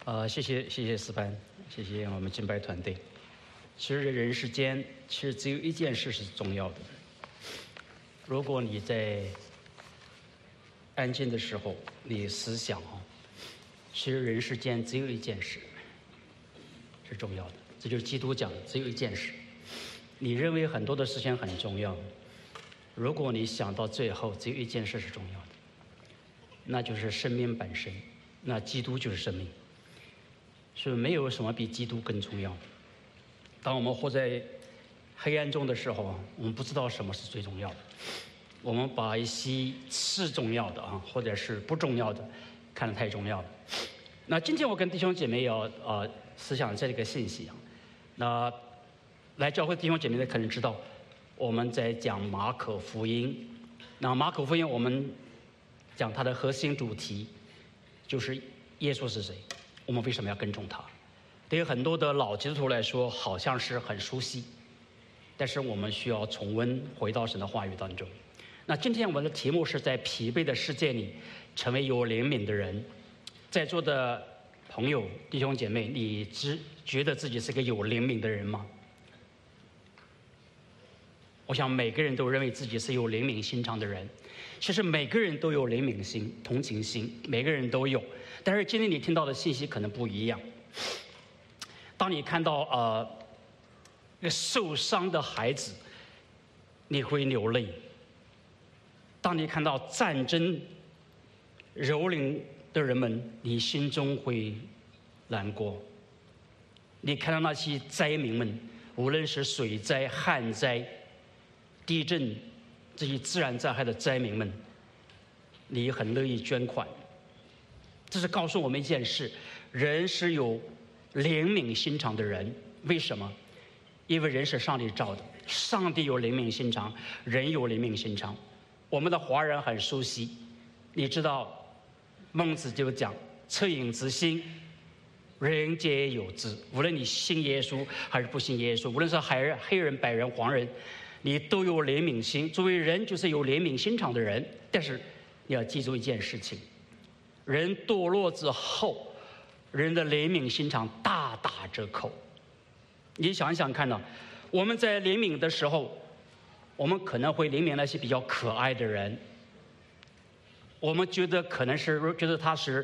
谢谢思班，谢谢我们敬拜团队。其实人世间，其实只有一件事是重要的。如果你在安静的时候，你思想其实人世间只有一件事是重要的，这就是基督讲的，只有一件事。你认为很多的事情很重要，如果你想到最后只有一件事是重要的，那就是生命本身，那基督就是生命。所以没有什么比基督更重要。当我们活在黑暗中的时候我们不知道什么是最重要的，我们把一些是重要的或者是不重要的看得太重要了。那今天我跟弟兄姐妹要思想这个信息那来教会弟兄姐妹的可能知道，我们在讲马可福音。那马可福音我们讲它的核心主题就是耶稣是谁，我们为什么要跟从他。对于很多的老基督徒来说好像是很熟悉，但是我们需要重温，回到神的话语当中。那今天我们的题目是在疲惫的世界里成为有灵敏的人。在座的朋友弟兄姐妹，你觉得自己是个有灵敏的人吗？我想每个人都认为自己是有灵敏心肠的人。其实每个人都有灵敏心、同情心，每个人都有。但是今天你听到的信息可能不一样。当你看到一个受伤的孩子，你会流泪；当你看到战争蹂躏的人们，你心中会难过；你看到那些灾民们，无论是水灾、旱灾、地震这些自然灾害的灾民们，你很乐意捐款。这是告诉我们一件事：人是有灵敏心肠的人。为什么？因为人是上帝造的，上帝有灵敏心肠，人有灵敏心肠。我们的华人很熟悉，你知道孟子就讲恻隐之心，人皆有之。无论你信耶稣还是不信耶稣，无论是黑人、白人、黄人，你都有怜悯心。作为人就是有怜悯心肠的人。但是你要记住一件事情，人堕落之后，人的怜悯心肠大打折扣。你想一想看我们在怜悯的时候，我们可能会怜悯那些比较可爱的人，我们觉得可能是觉得他是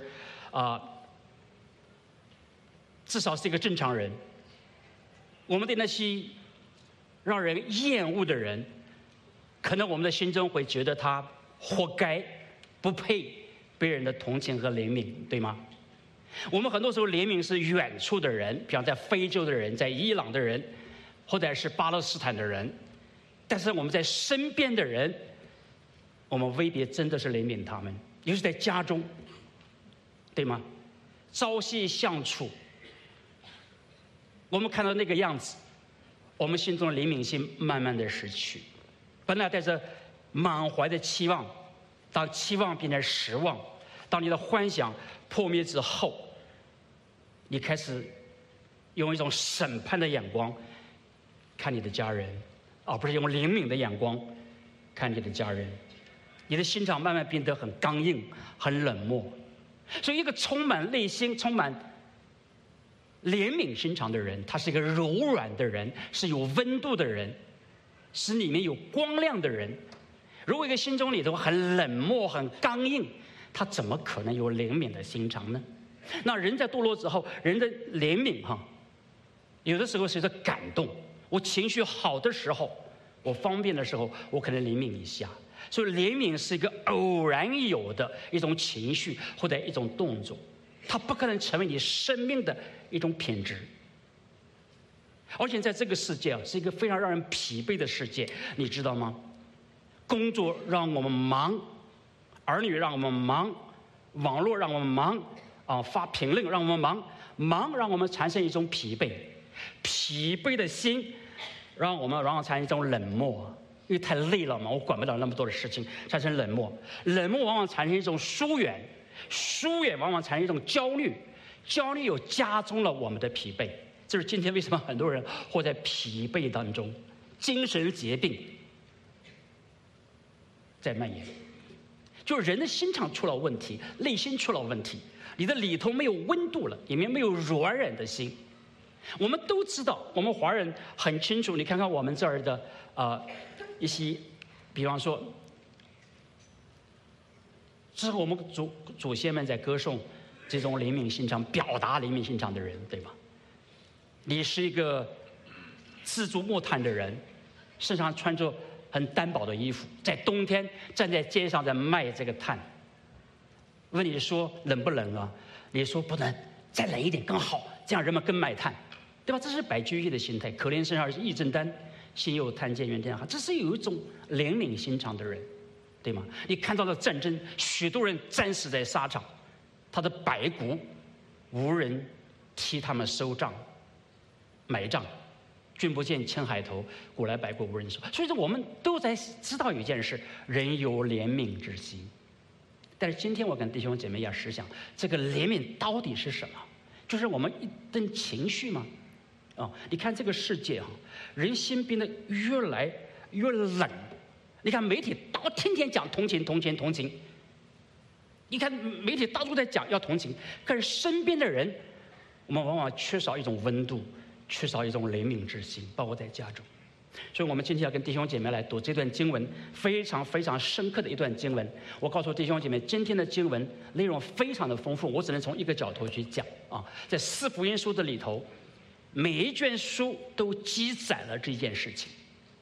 至少是一个正常人。我们对那些让人厌恶的人，可能我们的心中会觉得他活该，不配别人的同情和怜悯，对吗？我们很多时候怜悯是远处的人，比方在非洲的人，在伊朗的人，或者是巴勒斯坦的人。但是我们在身边的人，我们未必真的是怜悯他们，尤其是在家中，对吗？朝夕相处，我们看到那个样子，我们心中的怜悯心慢慢的失去。本来带着满怀的期望，当期望变成失望，当你的幻想破灭之后，你开始用一种审判的眼光看你的家人，而不是用灵敏的眼光看你的家人。你的心肠慢慢变得很刚硬，很冷漠。所以一个充满内心充满怜悯心肠的人，他是一个柔软的人，是有温度的人，是里面有光亮的人。如果一个心中里头很冷漠很刚硬，他怎么可能有怜悯的心肠呢？那人在堕落之后，人的怜悯有的时候随着感动。我情绪好的时候，我方便的时候，我可能怜悯一下。所以怜悯是一个偶然有的一种情绪或者一种动作，它不可能成为你生命的一种品质。而且在这个世界是一个非常让人疲惫的世界，你知道吗？工作让我们忙，儿女让我们忙，网络让我们忙发评论让我们忙让我们产生一种疲惫。疲惫的心让我们往往产生一种冷漠，因为太累了嘛，我管不了那么多的事情，产生冷漠往往产生一种疏远往往产生一种焦虑又加重了我们的疲惫。这是今天为什么很多人活在疲惫当中，精神疾病在蔓延。就是人的心肠出了问题，内心出了问题， 你的里头没有温度了，里面没有软软的心。我们都知道，我们华人很清楚。你看看我们这儿的一些，比方说，这是我们祖先们在歌颂这种灵敏心肠、表达灵敏心肠的人，对吗？你是一个自足木炭的人，身上穿着很单薄的衣服，在冬天站在街上在卖这个炭。问你说冷不冷啊？你说不能，再冷一点更好，这样人们更买炭。对吧？这是白居易的心态，可怜身上义正丹，心有贪贱愿天下。这是有一种灵敏心肠的人，对吗？你看到了战争，许多人战死在沙场，他的白骨无人替他们收账、埋葬。君不见青海头，古来白骨无人收。所以说，我们都在知道有一件事：人有怜悯之心。但是今天我跟弟兄姐妹要思想，这个怜悯到底是什么？就是我们一顿情绪吗？你看这个世界人心变得越来越冷。你看媒体天天讲同情、同情、同情。你看媒体到处在讲要同情，可是身边的人，我们往往缺少一种温度，缺少一种怜悯之心，包括在家中。所以我们今天要跟弟兄姐妹来读这段经文，非常非常深刻的一段经文。我告诉弟兄姐妹，今天的经文内容非常的丰富，我只能从一个角度去讲在四福音书的里头，每一卷书都记载了这件事情。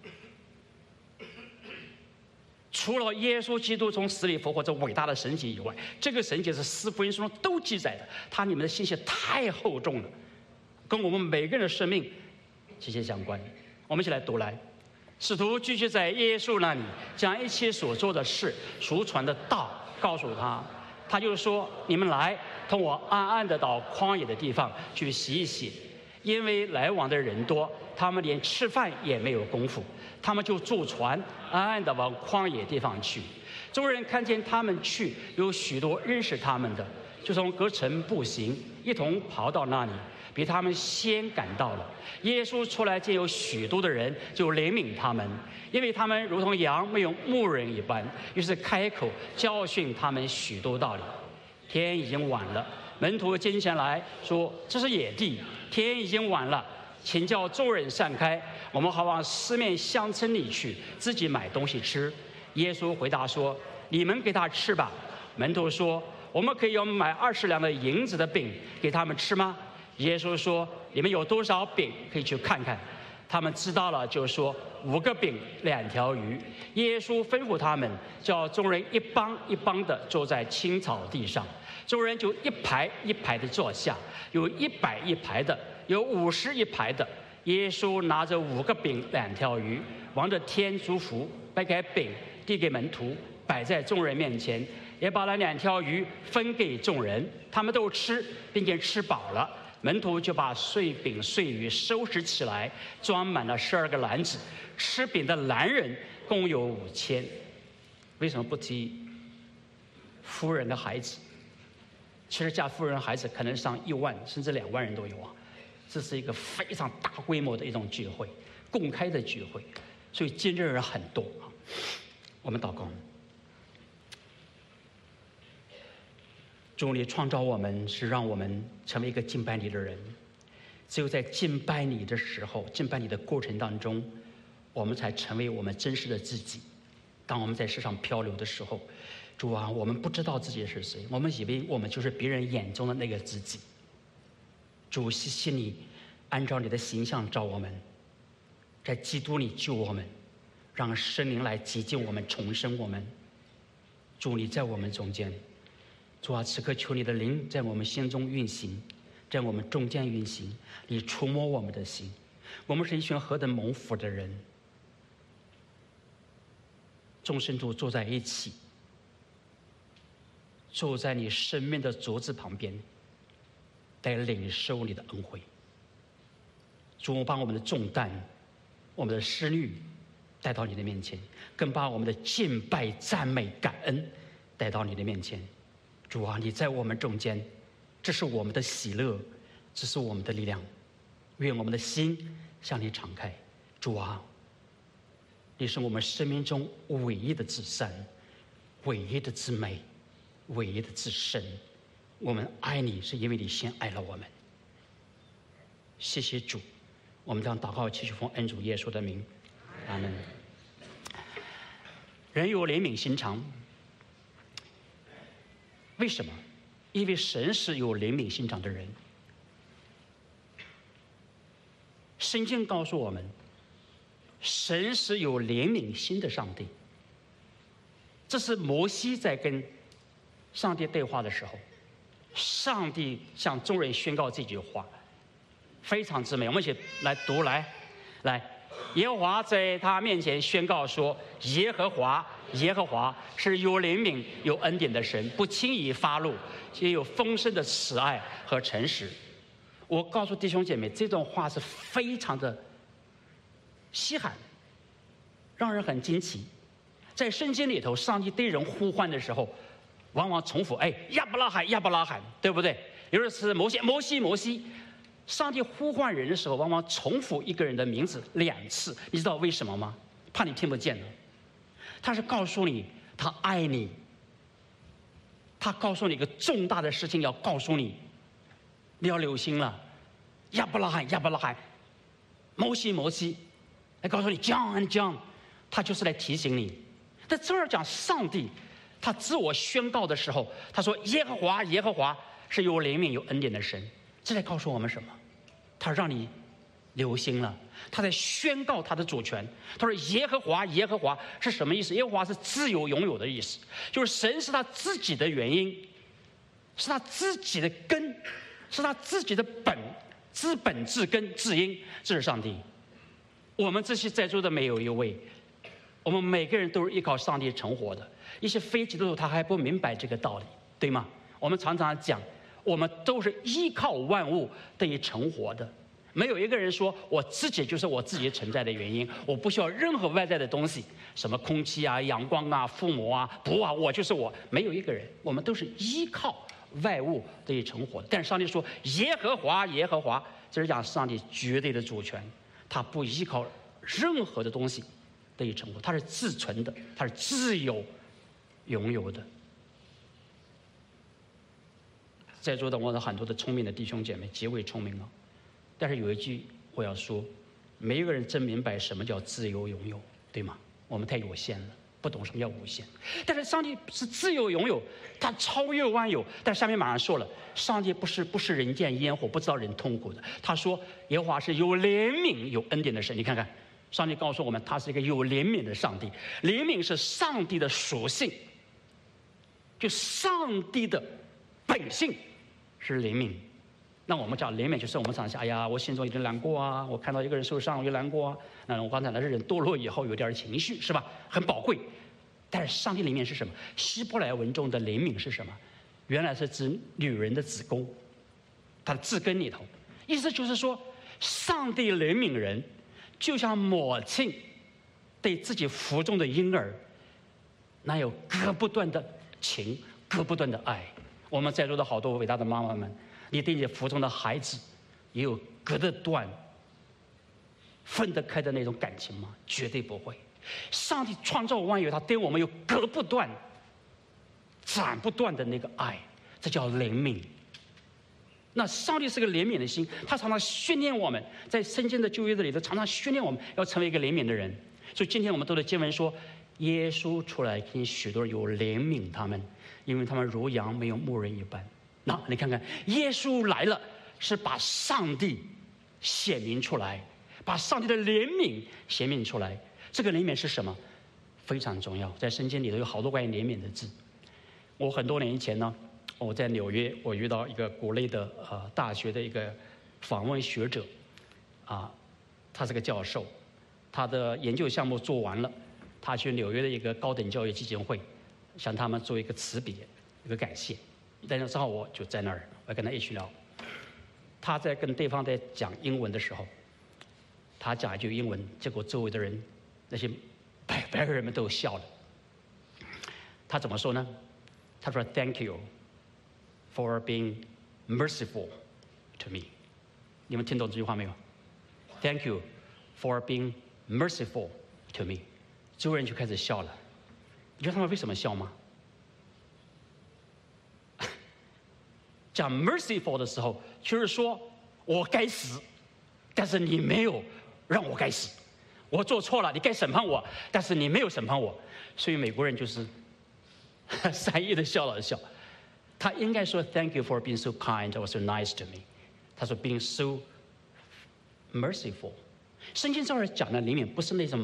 除了耶稣基督从死里复活这伟大的神迹以外，这个神迹是四福音书中都记载的，它里面的信息太厚重了，跟我们每个人的生命息息相关。我们一起来读来。使徒聚集在耶稣那里，将一切所做的事、所传的道告诉他。他就说：“你们来，同我暗暗的到旷野的地方去洗一洗，因为来往的人多，他们连吃饭也没有功夫。他们就坐船，暗暗的往旷野地方去。众人看见他们去，有许多认识他们的，就从各城步行，一同跑到那里。”比他们先赶到了。耶稣出来见有许多的人，就怜悯他们，因为他们如同羊没有牧人一般，于是开口教训他们许多道理。天已经晚了，门徒进前来说：“这是野地，天已经晚了，请叫众人散开，我们好往四面乡村里去，自己买东西吃。”耶稣回答说：“你们给他吃吧。”门徒说：“我们可以用买20两的银子的饼给他们吃吗？”耶稣说：“你们有多少饼，可以去看看。”他们知道了，就说：“5个饼，2条鱼。”耶稣吩咐他们，叫众人一帮一帮的坐在青草地上。众人就一排一排的坐下，有100一排的，有50一排的。耶稣拿着5个饼2条鱼，望着天祝福，掰开饼递给门徒，摆在众人面前，也把那2条鱼分给众人。他们都吃，并且吃饱了。门徒就把碎饼碎鱼收拾起来，装满了12个篮子。吃饼的男人共有5000。为什么不提夫人的孩子？其实嫁夫人的孩子可能上1万甚至2万人都有啊。这是一个非常大规模的一种聚会，公开的聚会，所以见证人很多啊。我们祷告。主，你创造我们是让我们成为一个敬拜你的人，只有在敬拜你的时候，敬拜你的过程当中，我们才成为我们真实的自己。当我们在世上漂流的时候，主啊，我们不知道自己是谁，我们以为我们就是别人眼中的那个自己。主，谢谢你按照你的形象造我们，在基督里救我们，让圣灵来洁净我们，重生我们。主，你在我们中间。主啊，此刻求你的灵在我们心中运行，在我们中间运行，你触摸我们的心。我们是一群何等蒙福的人，众圣徒坐在一起，坐在你生命的桌子旁边，来领受你的恩惠。主，把我们的重担、我们的思虑带到你的面前，更把我们的敬拜、赞美、感恩带到你的面前。主啊，你在我们中间，这是我们的喜乐，这是我们的力量。愿我们的心向你敞开。主啊，你是我们生命中唯一的至善，唯一的至美，唯一的至圣， 我们爱你是因为你先爱了我们。谢谢主，我们将祷告祈求奉恩主耶稣的名，阿门。人有怜悯心肠，为什么？因为神是有怜悯心肠的人。圣经告诉我们，神是有怜悯心的上帝。这是摩西在跟上帝对话的时候，上帝向众人宣告这句话，非常之美。我们一起来读，来，耶和华在他面前宣告说：耶和华是有怜悯、有恩典的神，不轻易发怒，也有丰盛的慈爱和诚实。我告诉弟兄姐妹，这段话是非常的稀罕，让人很惊奇。在圣经里头，上帝对人呼唤的时候，往往重复：亚伯拉罕，亚伯拉罕，对不对？有的是摩西。上帝呼唤人的时候，往往重复一个人的名字2次，你知道为什么吗？怕你听不见了。他是告诉你他爱你，他告诉你一个重大的事情要告诉你，你要留心了。亚伯拉罕，摩西，来告诉你 John， 他就是来提醒你。在这儿讲上帝，他自我宣告的时候，他说耶和华是有怜悯、有恩典的神。这在告诉我们什么？他让你留心了，他在宣告他的主权。他说耶和华是什么意思？耶和华是自由拥有的意思，就是神是他自己的原因，是他自己的根，是他自己的治本治根治因，这是上帝。我们这些在座的没有一位，我们每个人都是依靠上帝成活的。一些非基督徒他还不明白这个道理，对吗？我们常常讲，我们都是依靠万物得以成活的。没有一个人说我自己就是我自己存在的原因，我不需要任何外在的东西，什么空气啊、阳光啊、父母啊、我就是我。没有一个人，我们都是依靠外物得以成活的。但是上帝说耶和华，这是讲上帝绝对的主权，他不依靠任何的东西得以成活，他是自存的，他是自由拥有的。在座的我的很多的聪明的弟兄姐妹，极为聪明了。但是有一句我要说，没有人真明白什么叫自由拥有，对吗？我们太有限了，不懂什么叫无限。但是上帝是自由拥有，他超越万有。但下面马上说了，上帝不是人间烟火，不知道人痛苦的。他说耶和华是有怜悯、有恩典的神。你看看，上帝告诉我们，他是一个有怜悯的上帝。怜悯是上帝的属性，就上帝的本性是怜悯。那我们讲怜悯，就是我们常想，哎呀，我心中有点难过啊，我看到一个人受伤我就难过啊。那我刚才那是人堕落以后有点情绪，是吧？很宝贵。但是上帝里面是什么？希伯来文中的怜悯是什么？原来是指女人的子宫，她的字根里头。意思就是说，上帝怜悯人，就像母亲对自己腹中的婴儿，那有割不断的情，割不断的爱。我们在座的好多伟大的妈妈们，你对你腹中的孩子也有割得断、分得开的那种感情吗？绝对不会。上帝创造万有，他对我们有割不断、斩不断的那个爱，这叫怜悯。那上帝是个怜悯的心，他常常训练我们，在圣经的旧约里头常常训练我们要成为一个怜悯的人。所以今天我们读的经文说，耶稣出来跟许多人有怜悯他们，因为他们如羊没有牧人一般。那你看看，耶稣来了，是把上帝显明出来，把上帝的怜悯显明出来。这个怜悯是什么？非常重要，在圣经里头有好多关于怜悯的字。我很多年以前呢，我在纽约，我遇到一个国内的大学的一个访问学者，他是个教授，他的研究项目做完了，他去纽约的一个高等教育基金会，向他们做一个辞别，一个感谢。但是正好我就在那儿，我跟他一起聊。他在跟对方在讲英文的时候，他讲一句英文，结果周围的人那些白人们都笑了。他怎么说呢？他说 ：“Thank you for being merciful to me。”你们听懂这句话没有 ？Thank you for being merciful to me。周围人就开始笑了。你知道他们为什么笑吗？ 讲 merciful 的时候，就是说我该死，但是你没有让我该死。我做错了，你该审判我，但是你没有审判我。所以美国人就是善意的笑了笑。他应该说 Thank you for being so kind or so nice to me。他说 being so merciful。圣经这儿讲的怜悯不是那种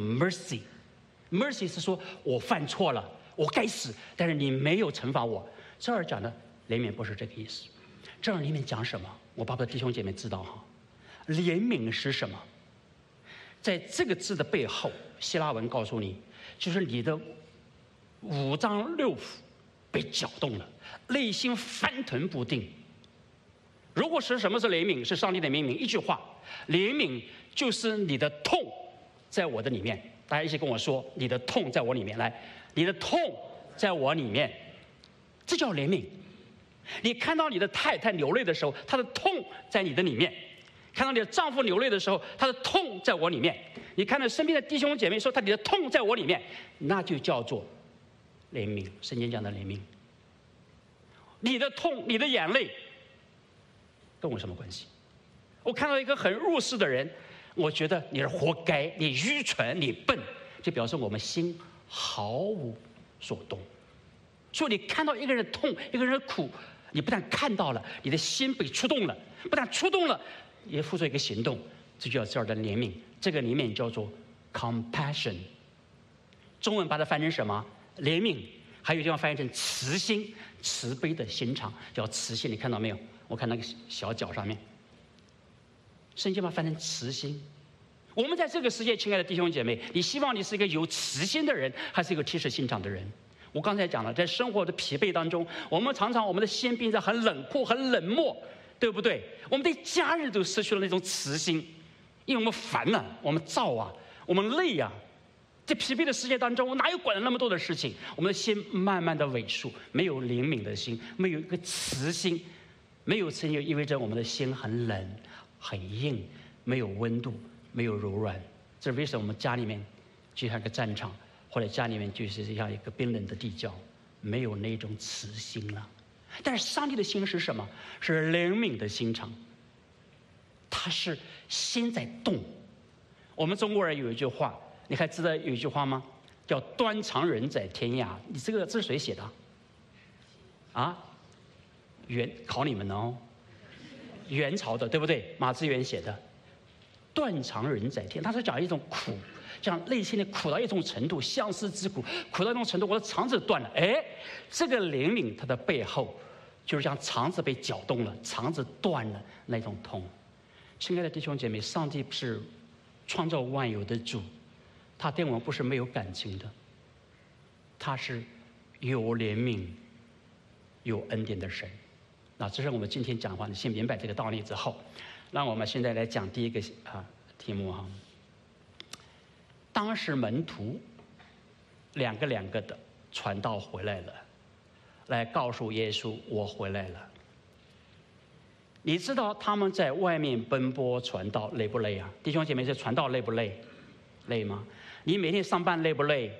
mercy 是说我犯错了，我该死，但是你没有惩罚我。这儿讲的怜悯不是这个意思。这儿怜悯讲什么？我巴不得弟兄姐妹知道哈。怜悯是什么？在这个字的背后，希腊文告诉你，就是你的五脏六腑被搅动了，内心翻腾不定。如果是什么是怜悯？是上帝的怜悯。一句话，怜悯就是你的痛在我的里面。大家一起跟我说，你的痛在我里面。来，你的痛在我里面，这叫怜悯。你看到你的太太流泪的时候，她的痛在你的里面；看到你的丈夫流泪的时候，他的痛在我里面；你看到身边的弟兄姐妹说你的痛在我里面，那就叫做怜悯。圣经讲的怜悯。你的痛，你的眼泪，跟我什么关系？我看到一个很入世的人，我觉得你是活该，你愚蠢，你笨，就表示我们心毫无所动。所以你看到一个人的痛，一个人的苦，你不但看到了，你的心被触动了，不但触动了，也付出一个行动，这就叫这儿的怜悯。这个怜悯叫做 compassion。中文把它翻成什么？怜悯。还有地方翻译成慈心，慈悲的心肠，叫慈心。你看到没有？我看那个小角上面，圣经把它翻成慈心。我们在这个世界，亲爱的弟兄姐妹，你希望你是一个有慈心的人，还是一个铁石心肠的人？我刚才讲了，在生活的疲惫当中，我们常常我们的心变得很冷酷、很冷漠，对不对？我们对家人都失去了那种慈心，因为我们烦了，我们躁啊，我们累啊。在疲惫的世界当中，我哪有管了那么多的事情？我们的心慢慢的萎缩，没有怜悯的心，没有一个慈心，没有慈心就意味着我们的心很冷、很硬，没有温度，没有柔软。这为什么我们家里面就像一个战场，或者家里面就是像一个冰冷的地窖，没有那种慈心了。但是上帝的心是什么？是怜悯的心肠，他是心在动。我们中国人有一句话，你还知道有一句话吗？叫端肠人在天涯。你这是谁写的？啊？考你们呢哦。元朝的对不对？马致远写的。断肠人在天，他是讲一种苦，讲内心的苦到一种程度，相思之苦，苦到一种程度，我的肠子断了。哎，这个怜悯它的背后，就是像肠子被搅动了，肠子断了那种痛。亲爱的弟兄姐妹，上帝是创造万有的主，他对我们不是没有感情的，他是有怜悯、有恩典的神。那这是我们今天讲话，你先明白这个道理之后，让我们现在来讲第一个题目哈。当时门徒两个的传道回来了，来告诉耶稣我回来了。你知道他们在外面奔波传道累不累啊？弟兄姐妹，这传道累不累？累吗？你每天上班累不累？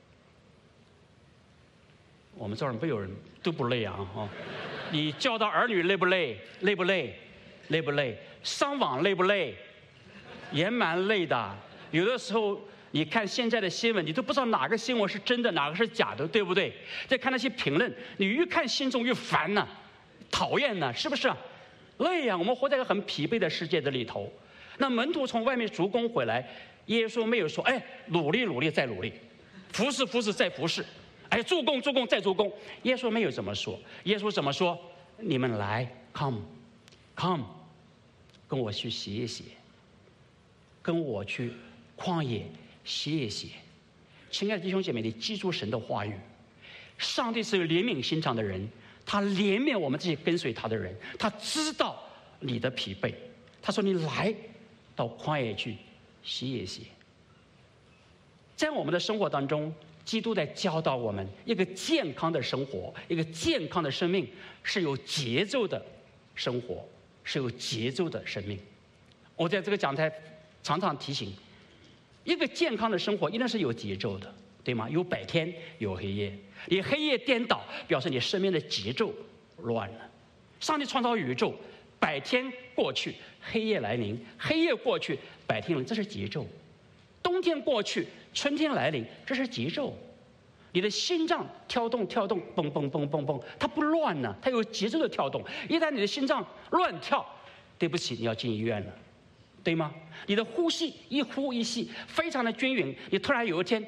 我们这儿没有人都不累啊！你教导儿女累不累？累不累？累不累？上网累不累？也蛮累的。有的时候你看现在的新闻，你都不知道哪个新闻是真的，哪个是假的，对不对？再看那些评论，你越看心中越烦呢，讨厌呢，是不是？累呀！我们活在一个很疲惫的世界的里头。那门徒从外面逐工回来，耶稣没有说：“哎，努力努力再努力，服侍服侍再服侍，哎，做工做工再做工。”耶稣没有这么说。耶稣怎么说？你们来 ，come， 跟我去写一写，跟我去旷野写一写。亲爱的弟兄姐妹，你记住神的话语。上帝是有怜悯心肠的人，他怜悯我们这些跟随他的人，他知道你的疲惫。他说：“你来到旷野去写一写。”在我们的生活当中，基督在教导我们，一个健康的生活，一个健康的生命是有节奏的生活，是有节奏的生命。我在这个讲台常常提醒，一个健康的生活一定是有节奏的，对吗？有白天，有黑夜。你黑夜颠倒，表示你生命的节奏乱了。 上帝创造宇宙，白天过去，黑夜来临；黑夜过去，白天来临，这是节奏。冬天过去，春天来临，这是节奏。你的心脏跳动，蹦蹦蹦蹦蹦，它不乱呢，它有节奏的跳动。一旦你的心脏乱跳，对不起，你要进医院了，对吗？你的呼吸一呼一吸非常的均匀，你突然有一天，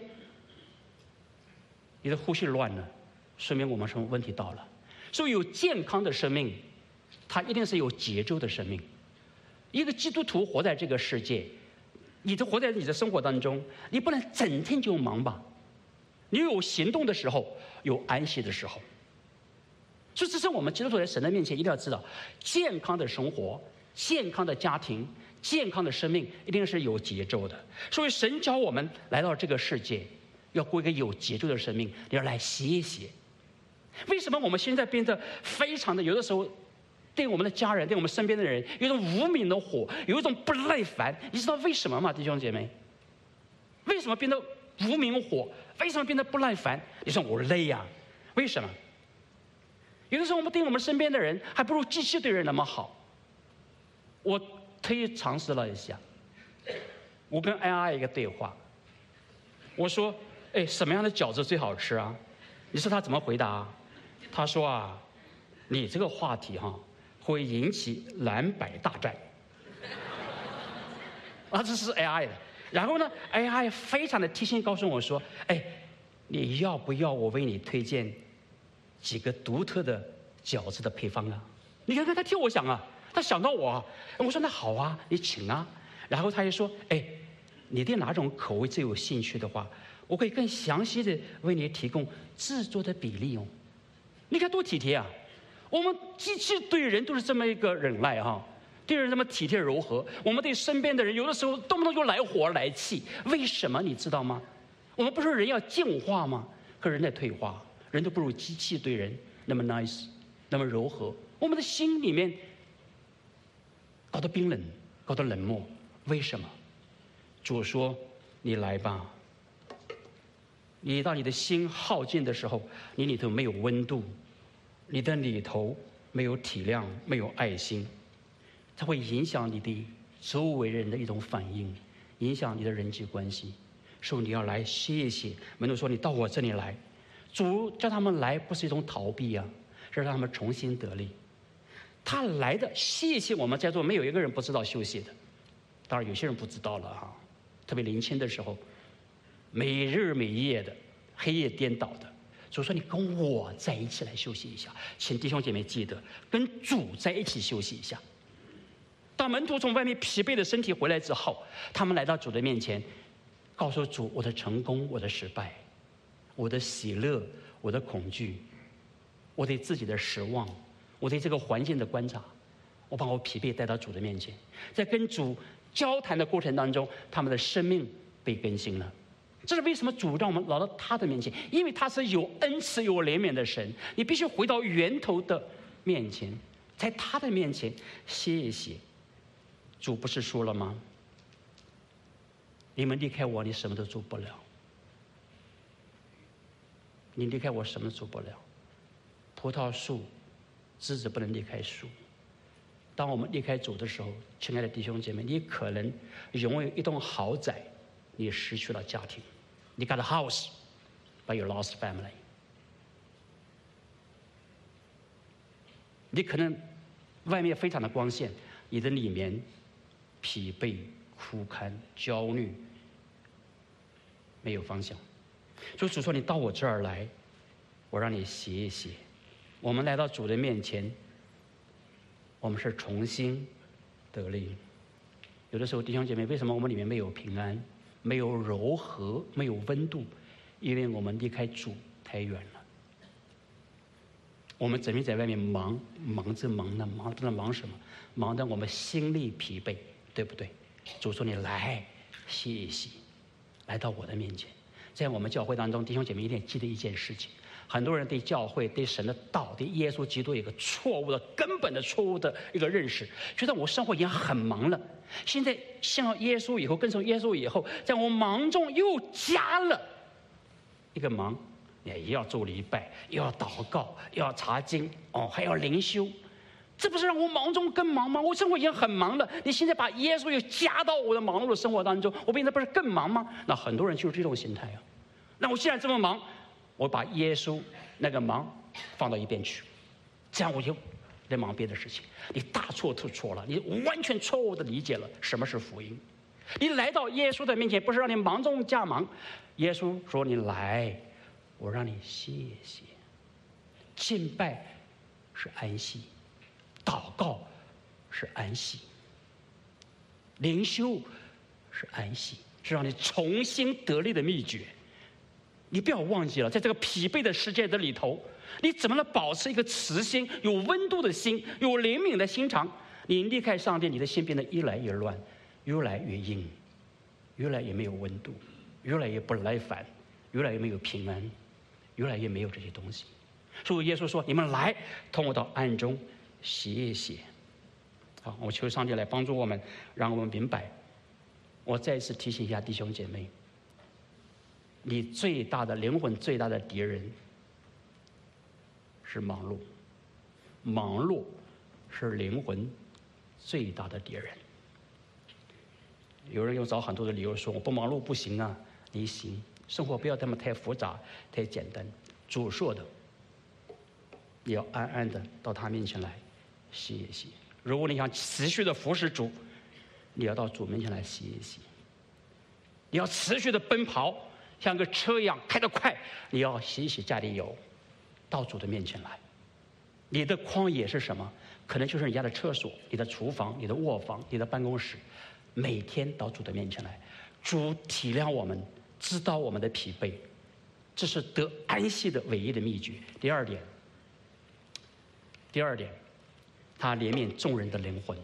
你的呼吸乱了，说明我们什么问题到了。所以有健康的生命，它一定是有节奏的生命。一个基督徒活在这个世界，你就活在你的生活当中，你不能整天就忙吧。你有行动的时候，有安息的时候。所以这是我们基督徒在神的面前一定要知道，健康的生活、健康的家庭、健康的生命一定是有节奏的。所以神教我们来到这个世界，要过一个有节奏的生命，你要来歇一歇。为什么我们现在变得非常的，有的时候对我们的家人、对我们身边的人有一种无名的火，有一种不耐烦？你知道为什么吗，弟兄姐妹？为什么变得无名火？为什么变得不耐烦？你说我累呀，为什么？有的时候我们对我们身边的人还不如机器对人那么好。我特意尝试了一下，我跟 AI 一个对话，我说：“哎，什么样的饺子最好吃啊？”你说他怎么回答？他说：“啊，你这个话题会引起蓝白大战。”啊，这是 AI 的。然后呢 ，AI 非常的贴心告诉我说：“哎，你要不要我为你推荐几个独特的饺子的配方啊？”你看看他替我想啊，他想到我啊。我说：“那好啊，你请啊。”然后他就说：“哎，你对哪种口味最有兴趣的话，我可以更详细的为你提供制作的比例哦。”你看多体贴啊！我们机器对人都是这么一个忍耐哈。对人这么体贴柔和，我们对身边的人有的时候动不动就来火来气，为什么你知道吗？我们不是人要进化吗？可人在退化，人都不如机器对人那么 nice， 那么柔和。我们的心里面搞得冰冷，搞得冷漠，为什么？主说：“你来吧。”你当你的心耗尽的时候，你里头没有温度，你的里头没有体谅，没有爱心。它会影响你的周围人的一种反应，影响你的人际关系。所以你要来歇一歇。门徒说：“你到我这里来。”主叫他们来，不是一种逃避啊，是让他们重新得力。他来的歇一歇，我们在座没有一个人不知道休息的。当然有些人不知道了哈，特别年轻的时候，每日每夜的，黑夜颠倒的。主说：“你跟我在一起来休息一下。”请弟兄姐妹记得，跟主在一起休息一下。当门徒从外面疲惫的身体回来之后，他们来到主的面前，告诉主：“我的成功，我的失败，我的喜乐，我的恐惧，我对自己的失望，我对这个环境的观察，我把我疲惫带到主的面前。”在跟主交谈的过程当中，他们的生命被更新了。这是为什么主让我们来到他的面前？因为他是有恩慈、有怜悯的神。你必须回到源头的面前，在他的面前歇一歇。主不是说了吗？你们离开我，你什么都做不了。你离开我，什么都做不了。葡萄树枝子不能离开树。当我们离开主的时候，亲爱的弟兄姐妹，你可能拥有一栋豪宅，你失去了家庭。你 got a house, but you lost family。你可能外面非常的光鲜，你的里面疲惫、枯干、焦虑，没有方向。所以主说：“你到我这儿来，我让你歇一歇。”我们来到主的面前，我们是重新得力。有的时候，弟兄姐妹，为什么我们里面没有平安、没有柔和、没有温度？因为我们离开主太远了。我们整天在外面忙着忙什么？忙得我们心力疲惫，对不对？主说：“你来歇一歇，来到我的面前。”在我们教会当中，弟兄姐妹一定记得一件事情：很多人对教会、对神的道、对耶稣基督有一个错误的、根本的错误的一个认识，觉得我生活已经很忙了，现在信了耶稣以后，跟从耶稣以后，在我忙中又加了一个忙，也要做礼拜，又要祷告，又要查经，还要灵修。 这不是让我忙中更忙吗？我生活已经很忙了，你现在把耶稣又加到我的忙碌的生活当中，我变得不是更忙吗？那很多人就是这种心态啊。那我既然这么忙，我把耶稣那个忙放到一边去，这样我就在忙别的事情。你大错特错了，你完全错误的理解了什么是福音。你来到耶稣的面前，不是让你忙中加忙。耶稣说：“你来，我让你歇歇。”敬拜是安息，祷告是安息，灵修是安息，是让你重新得力的秘诀。你不要忘记了，在这个疲惫的世界的里头，你怎么能保持一个慈心、有温度的心、有灵敏的心肠？你离开上帝，你的心变得越来越乱，越来越硬，越来越没有温度，越来越不耐烦，越来越没有平安，越来越没有这些东西。所以耶稣说：“你们来，同我到暗中歇一歇。”好，我求上帝来帮助我们，让我们明白。我再一次提醒一下弟兄姐妹，你最大的灵魂、最大的敌人是忙碌，忙碌是灵魂最大的敌人。有人又找很多的理由说：“我不忙碌不行啊。”你行，生活不要这么太复杂、太简单。主说的，你要安安的到他面前来歇一歇。如果你想持续的服侍主，你要到主面前来歇一歇。你要持续的奔跑，像个车一样开得快，你要洗一洗家里油，到主的面前来。你的旷野是什么？可能就是你家的厕所、你的厨房、你的卧房、你的办公室。每天到主的面前来，主体谅我们，知道我们的疲惫，这是得安息的唯一的秘诀。第二点，他怜悯众人的灵魂。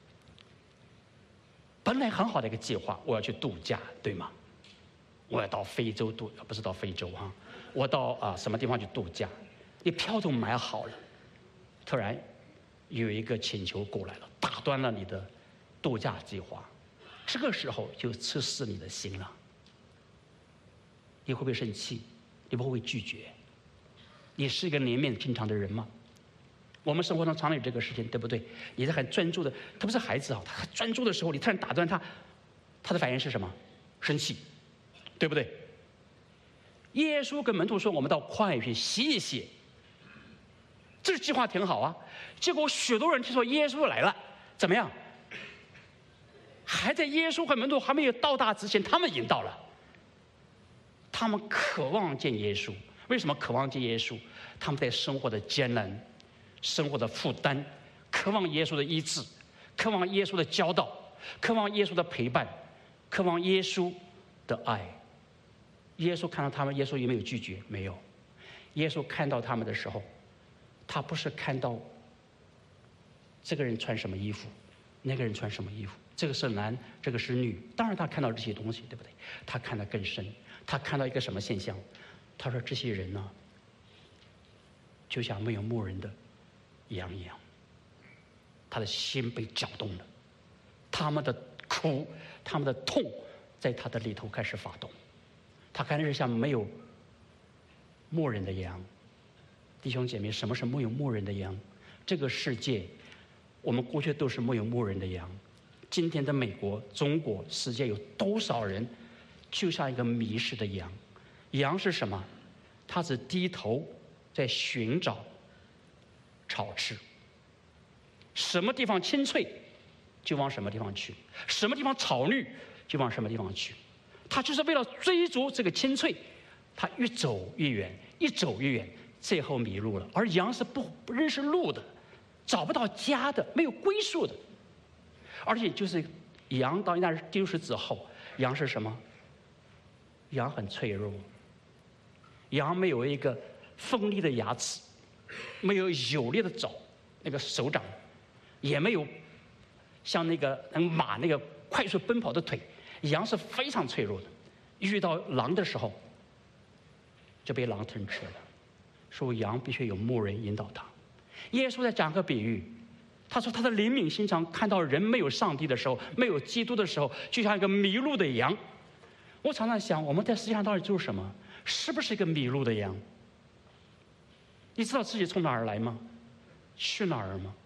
本来很好的一个计划，我要去度假，对吗？我要到非洲度，不是到非洲哈，我到什么地方去度假？你票都买好了，突然有一个请求过来了，打断了你的度假计划。这个时候就测试你的心了。你会不会生气？你会不会拒绝？你是一个怜悯正常的人吗？我们生活中常有这个事情，对不对？你是很专注的，特别是孩子啊，他很专注的时候，你突然打断他，他的反应是什么？生气，对不对？耶稣跟门徒说：“我们到旷野去歇一歇。”这个计划挺好啊。结果许多人听说耶稣来了，怎么样？还在耶稣和门徒还没有到达之前，他们已经到了。他们渴望见耶稣。为什么渴望见耶稣？他们在生活的艰难、生活的负担，渴望耶稣的医治，渴望耶稣的教导，渴望耶稣的陪伴，渴望耶稣的爱。耶稣看到他们，耶稣有没有拒绝？没有。耶稣看到他们的时候，他不是看到这个人穿什么衣服，那个人穿什么衣服，这个是男，这个是女。当然他看到这些东西，对不对？他看得更深，他看到一个什么现象？他说：“这些人呢，就像没有牧人的羊一样。”他的心被搅动了，他们的苦，他们的痛，在他的里头开始发动。他看着像没有牧人的羊。弟兄姐妹，什么是没有牧人的羊？这个世界，我们过去都是没有牧人的羊。今天的美国、中国、世界有多少人，就像一个迷失的羊？羊是什么？它只低头在寻找草吃。什么地方青翠，就往什么地方去；什么地方草绿，就往什么地方去。它就是为了追逐这个青翠，它越走越远，越走越远，最后迷路了。而羊是不认识路的，找不到家的，没有归宿的。而且就是羊到一旦丢失之后，羊是什么？羊很脆弱。羊没有一个锋利的牙齿，没有有力的爪，那个手掌，也没有像那个马那个快速奔跑的腿。羊是非常脆弱的，遇到狼的时候就被狼吞吃了。所以羊必须有牧人引导它。耶稣在讲个比喻，他说他的怜悯心肠，看到人没有上帝的时候，没有基督的时候，就像一个迷路的羊。我常常想，我们在世界上到底做什么？是不是一个迷路的羊？你知道自己从哪儿来吗？去哪儿吗？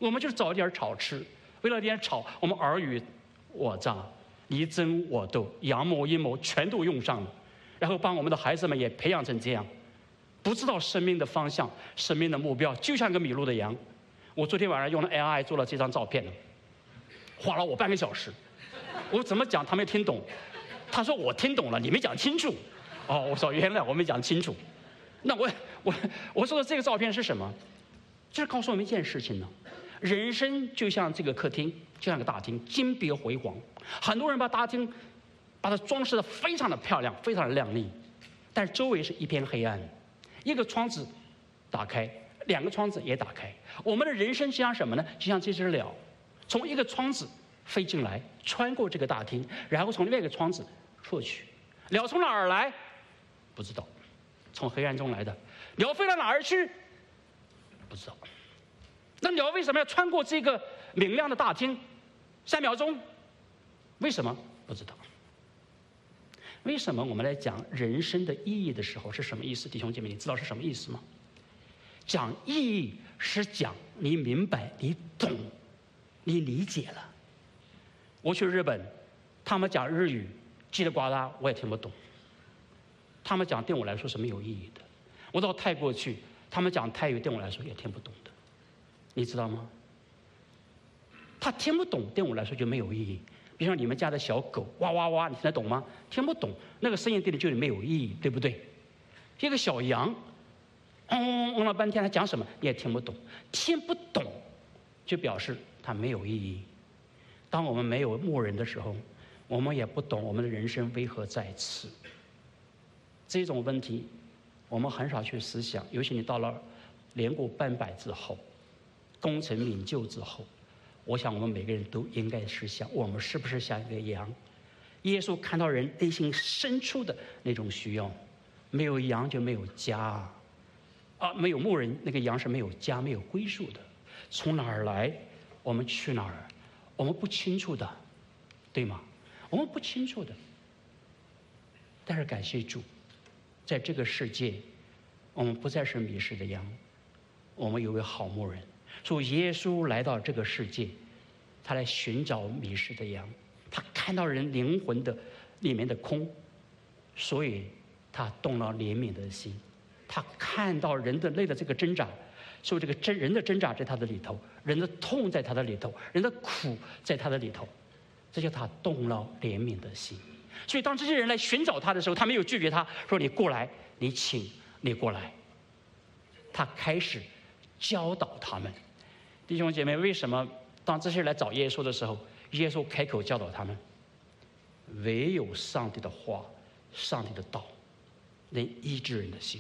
我们就是找一点草吃，为了点草，我们尔虞我诈，你争我斗，阳谋阴谋全都用上了，然后把我们的孩子们也培养成这样，不知道生命的方向、生命的目标，就像个迷路的羊。我昨天晚上用了 AI 做了这张照片，花了我半个小时。我怎么讲他没听懂？他说我听懂了，你没讲清楚。哦，我说原来我没讲清楚。那我说的这个照片是什么？就是告诉我们一件事情呢：人生就像这个客厅，就像个大厅，金碧辉煌。很多人把大厅把它装饰得非常的漂亮，非常的亮丽，但周围是一片黑暗。一个窗子打开，两个窗子也打开。我们的人生就像什么呢？就像这只鸟，从一个窗子飞进来，穿过这个大厅，然后从另外一个窗子出去。鸟从哪儿来？不知道，从黑暗中来的。鸟飞到哪儿去？不知道。那鸟为什么要穿过这个明亮的大厅？3秒钟？为什么？不知道。为什么我们来讲人生的意义的时候是什么意思？弟兄姐妹，你知道是什么意思吗？讲意义是讲你明白、你懂、你理解了。我去日本，他们讲日语，叽里呱啦，我也听不懂。他们讲对我来说是没有意义的。我到泰国去，他们讲泰语对我来说也听不懂的，你知道吗？他听不懂对我来说就没有意义。比如说你们家的小狗哇哇哇，你听得懂吗？听不懂，那个声音对你就没有意义，对不对？一个小羊，了半天，他讲什么你也听不懂，听不懂就表示它没有意义。当我们没有牧人的时候，我们也不懂我们的人生为何在此。这种问题我们很少去思想，尤其你到了年过半百之后，功成名就之后，我想我们每个人都应该是想，我们是不是像一个羊？耶稣看到人内心深处的那种需要，没有羊就没有家没有牧人，那个羊是没有家、没有归属的。从哪儿来，我们去哪儿，我们不清楚的，对吗？我们不清楚的。但是感谢主，在这个世界，我们不再是迷失的羊，我们有位好牧人。所以耶稣来到这个世界，他来寻找迷失的羊。他看到人灵魂的里面的空，所以他动了怜悯的心。他看到人的类的这个挣扎，所以这个人的挣扎在他的里头，人的痛在他的里头，人的苦在他的里头，这就他动了怜悯的心。所以当这些人来寻找他的时候，他没有拒绝他，说你过来，你请，你过来。他开始教导他们。弟兄姐妹，为什么当这些人来找耶稣的时候，耶稣开口教导他们？唯有上帝的话、上帝的道能医治人的心，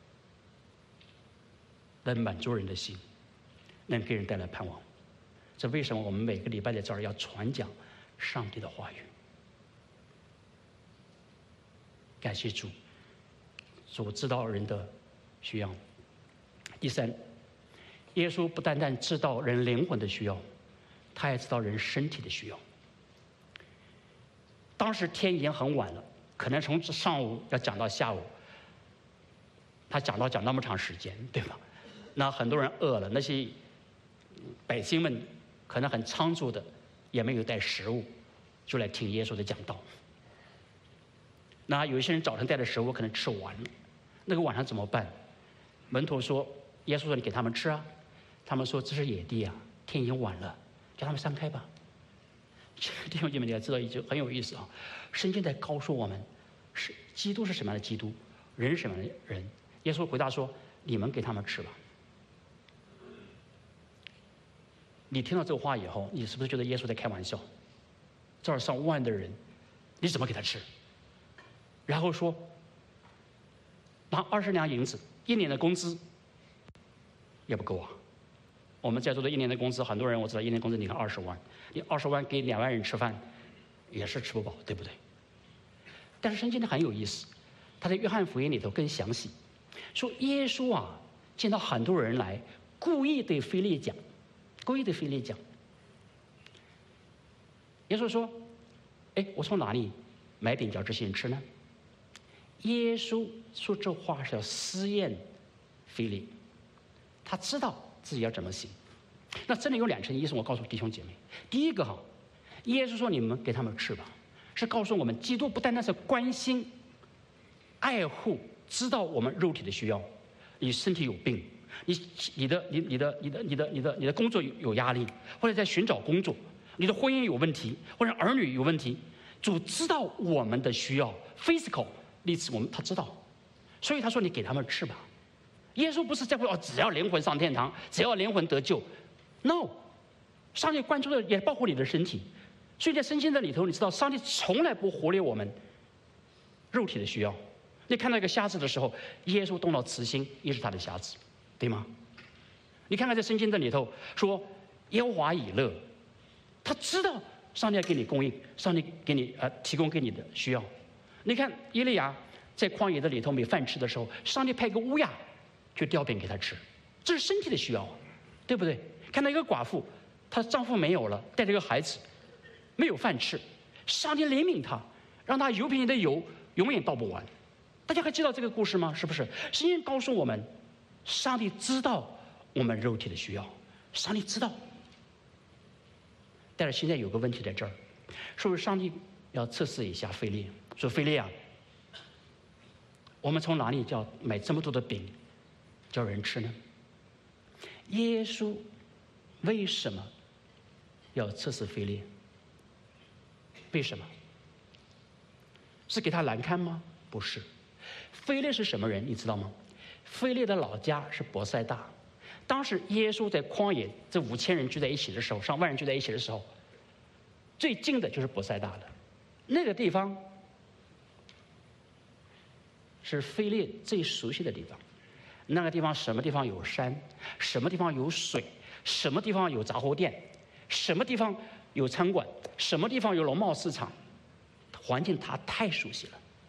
能满足人的心，能给人带来盼望。这为什么我们每个礼拜在这儿要传讲上帝的话语？感谢主，主知道人的需要。第三，耶稣不单单知道人灵魂的需要，他也知道人身体的需要。当时天已经很晚了，可能从上午要讲到下午，他讲那么长时间，对吧？那很多人饿了，那些百姓们可能很仓促的，也没有带食物，就来听耶稣的讲道。那有一些人早晨带的食物可能吃完了，那个晚上怎么办？门徒说，耶稣说你给他们吃啊。他们说这是野地啊，天已经晚了，叫他们散开吧。弟兄姐妹，你要知道一句很有意思啊，圣经在告诉我们，是基督是什么样的基督，人是什么样的人。耶稣回答说，你们给他们吃吧。你听到这个话以后，你是不是觉得耶稣在开玩笑？这儿上万的人，你怎么给他吃？然后说拿20两银子，1年的工资也不够啊。我们在座的1年的工资，很多人我知道1年工资你看20万，你20万给2万人吃饭，也是吃不饱，对不对？但是圣经很有意思，他在约翰福音里头更详细，说耶稣啊见到很多人来，故意对腓力讲，耶稣说：“哎，我从哪里买饼叫这些人吃呢？”耶稣说这话是要试验腓力，他知道自己要怎么行。 那真的有2层意思，我告诉弟兄姐妹。第一个耶稣说你们给他们吃吧，是告诉我们基督不单单是关心、爱护、知道我们肉体的需要。你身体有病，你的工作有压力，或者在寻找工作，你的婚姻有问题，或者儿女有问题，主知道我们的需要 ，physical needs他知道，所以他说你给他们吃吧。耶稣不是在乎只要灵魂上天堂，只要灵魂得救 ，no， 上帝关注的也包括你的身体，所以在圣经的里头，你知道上帝从来不忽略我们肉体的需要。你看到一个瞎子的时候，耶稣动了慈心，医治他的瞎子，对吗？你看看在圣经的里头说，耶和华以勒，他知道上帝要给你供应，上帝给你提供给你的需要。你看以利亚在旷野的里头没饭吃的时候，上帝派个乌鸦去叼饼给他吃，这是身体的需要，对不对？看到一个寡妇，她丈夫没有了，带着个孩子，没有饭吃，上帝怜悯她，让她油瓶里的油永远倒不完。大家还知道这个故事吗？是不是？圣经告诉我们，上帝知道我们肉体的需要，上帝知道。但是现在有个问题在这儿，是不是上帝要测试一下腓力？说腓力啊，我们从哪里叫买这么多的饼叫人吃呢？耶稣为什么要测试腓力？为什么？是给他难堪吗？不是。腓力是什么人？你知道吗？腓力的老家是伯赛大。当时耶稣在旷野，这5000人聚在一起的时候，上万人聚在一起的时候，最近的就是伯赛大了。那个地方是腓力最熟悉的地方。那个地方什么地方有山，什么地方有水，什么地方有杂货店，什么地方有餐馆，什么地方有农贸市场，环境他太熟悉了。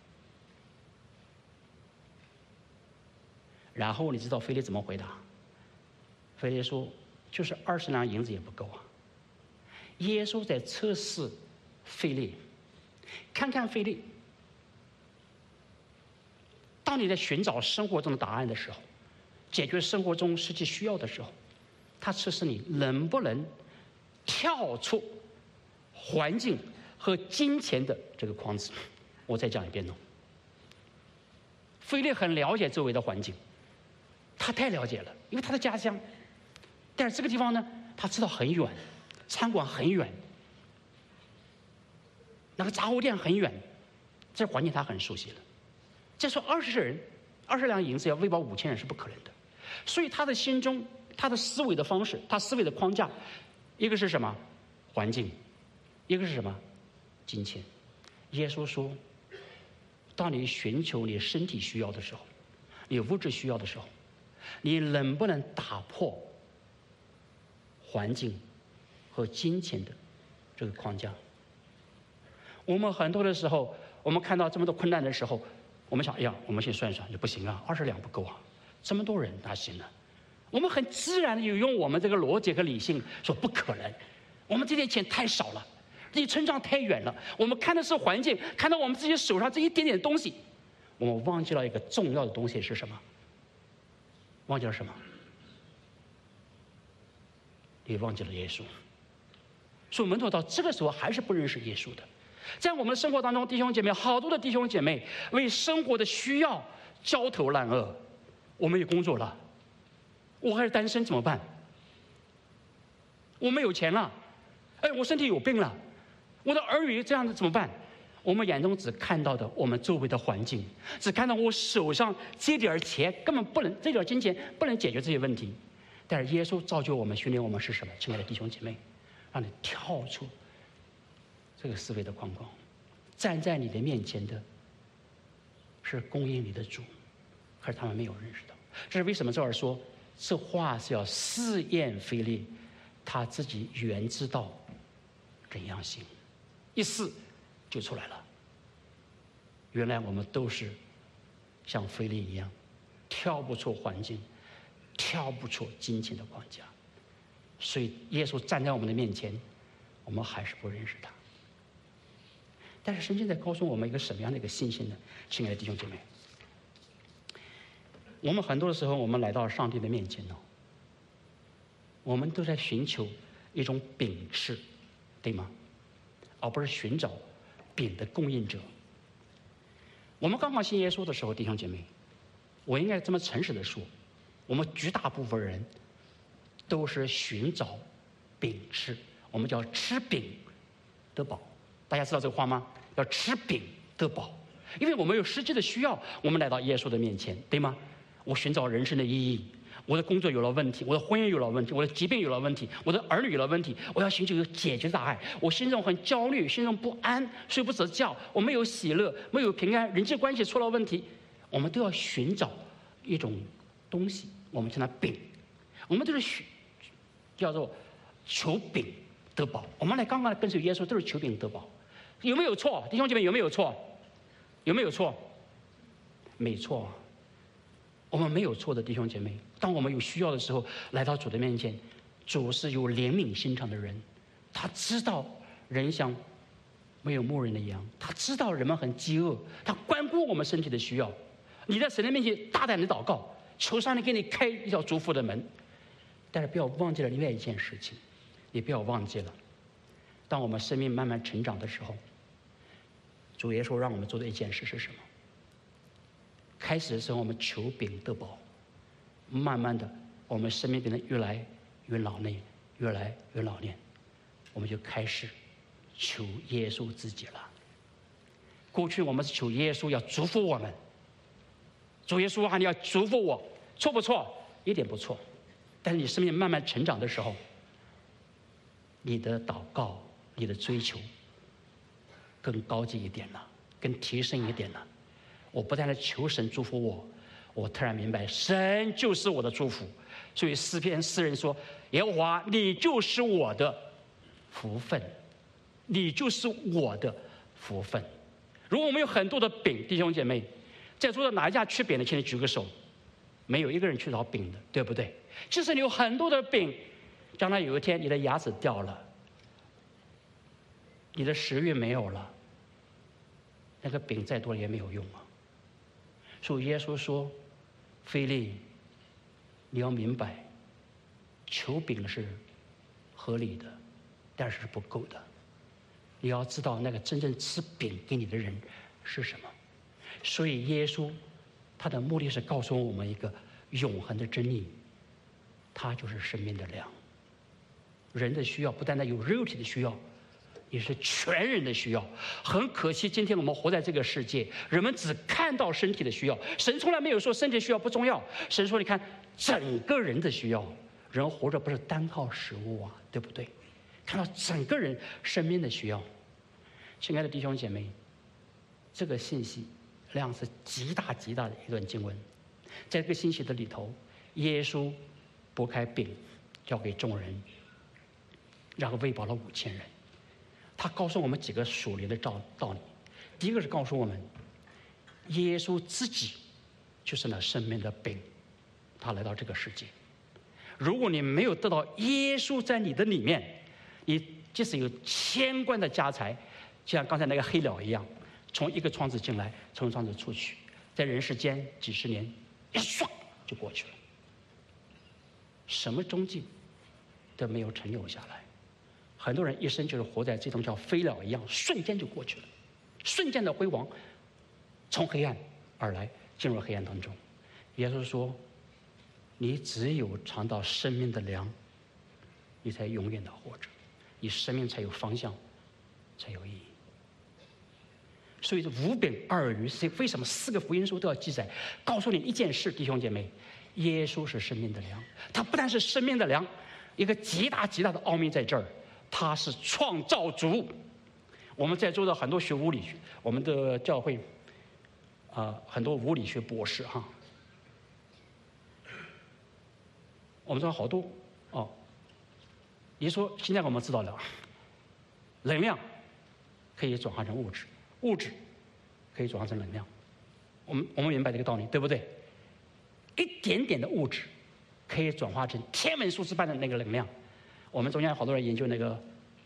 然后你知道腓力怎么回答？腓力说：“就是20两银子也不够啊。”耶稣在测试腓力，看看腓力。当你在寻找生活中的答案的时候，解决生活中实际需要的时候，他测试你能不能跳出环境和金钱的这个框子。我再讲一遍哦。腓力很了解周围的环境。他太了解了，因为他的家乡。但是这个地方呢，他知道很远，餐馆很远，那个杂货店很远，这环境他很熟悉了。再说20两银子要喂饱5000人是不可能的，所以他的心中，他的思维的方式，他思维的框架，一个是什么？环境，一个是什么？金钱。耶稣说，当你寻求你身体需要的时候，你物质需要的时候，你能不能打破环境和金钱的这个框架？我们很多的时候，我们看到这么多困难的时候，我们想，哎呀，我们先算一算，也不行啊，20两不够啊，这么多人哪行呢？我们很自然的用我们这个逻辑和理性说不可能，我们这点钱太少了，离成长太远了。我们看的是环境，看到我们自己手上这一点点东西，我们忘记了一个重要的东西是什么？忘记了什么？你忘记了耶稣。所以我们到这个时候还是不认识耶稣的。在我们的生活当中，弟兄姐妹，好多的弟兄姐妹为生活的需要焦头烂额。我们有工作了，我还是单身怎么办？我没有钱了，哎，我身体有病了，我的儿女这样子怎么办？我们眼中只看到的我们周围的环境，只看到我手上这点钱，根本不能，这点金钱不能解决这些问题。但是耶稣造就我们、训练我们是什么？亲爱的弟兄姐妹，让你跳出这个思维的框框，站在你的面前的是供应你的主，可是他们没有认识到。这是为什么这儿说这话是要试验腓力，他自己原知道怎样行，一试就出来了。原来我们都是像腓力一样，跳不出环境，跳不出金钱的框架。所以耶稣站在我们的面前，我们还是不认识他。但是圣经在告诉我们一个什么样的一个信心呢？亲爱的弟兄姐妹，我们很多的时候，我们来到上帝的面前呢， 我们都在寻求一种饼吃，对吗？而不是寻找饼的供应者。我们刚刚信耶稣的时候，弟兄姐妹，我应该这么诚实的说，我们绝大部分人都是寻找饼吃，我们叫吃饼得饱。大家知道这个话吗？要吃饼得饱，因为我们有实际的需要，我们来到耶稣的面前，对吗？我寻找人生的意义，我的工作有了问题，我的婚姻有了问题，我的疾病有了问题，我的儿女有了问题，我要寻求解决答案。我心中很焦虑，心中不安，睡不着觉，我没有喜乐，没有平安，人际关系出了问题，我们都要寻找一种东西，我们叫它饼，我们都是叫做求饼得饱。我们刚刚跟随耶稣都是求饼得饱，有没有错？弟兄姐妹，有没有错？有没有错？没错，我们没有错的，弟兄姐妹。当我们有需要的时候，来到主的面前，主是有怜悯心肠的人，他知道人像没有牧人的羊，他知道人们很饥饿，他关顾我们身体的需要。你在神的面前大胆的祷告，求上帝给你开一条祝福的门。但是不要忘记了另外一件事情，你不要忘记了，当我们生命慢慢成长的时候，主耶稣让我们做的一件事是什么？开始的时候我们求饼得饱，慢慢的我们生命变得越来越老练，越来越老练，我们就开始求耶稣自己了。过去我们是求耶稣要祝福我们，主耶稣啊，你要祝福我，错不错？一点不错。但是你生命慢慢成长的时候，你的祷告，你的追求更高级一点了，更提升一点了。我不但是求神祝福我，我突然明白神就是我的祝福。所以诗篇诗人说，耶和华你就是我的福分，你就是我的福分。如果我们有很多的饼，弟兄姐妹，在座的哪一家缺饼的，请你举个手。没有一个人去找饼的，对不对？即使你有很多的饼，将来有一天你的牙齿掉了，你的食欲没有了，那个饼再多也没有用啊。所以耶稣说，腓利，你要明白，求饼是合理的，但是不够的。你要知道那个真正吃饼给你的人是什么。所以耶稣他的目的是告诉我们一个永恒的真理，他就是生命的粮。人的需要不单单有肉体的需要，也是全人的需要。很可惜今天我们活在这个世界，人们只看到身体的需要，神从来没有说身体需要不重要。神说你看整个人的需要，人活着不是单靠食物啊，对不对？看到整个人生命的需要。亲爱的弟兄姐妹，这个信息量是极大极大的一段经文。在这个信息的里头，耶稣拨开饼交给众人，然后喂饱了5000人。他告诉我们几个属灵的道理。第一个是告诉我们，耶稣自己就是那生命的饼，他来到这个世界。如果你没有得到耶稣在你的里面，你即使有1000贯的家财，就像刚才那个黑鸟一样，从一个窗子进来，从窗子出去，在人世间几十年一唰就过去了，什么踪迹都没有存留下来。很多人一生就是活在这种叫飞鸟一样，瞬间就过去了，瞬间的辉煌，从黑暗而来，进入黑暗当中。耶稣说，你只有尝到生命的粮，你才永远的活着，你生命才有方向，才有意义。所以5饼2鱼是为什么4个福音书都要记载，告诉你一件事，弟兄姐妹，耶稣是生命的粮。他不但是生命的粮，一个极大极大的奥秘在这儿，他是创造主。我们在座的很多学物理学，我们的教会很多物理学博士哈，我们说好多哦。你说现在我们知道了，能量可以转化成物质，物质可以转化成能量。我们明白这个道理，对不对？一点点的物质可以转化成天文数字般的那个能量。我们中间好多人研究那个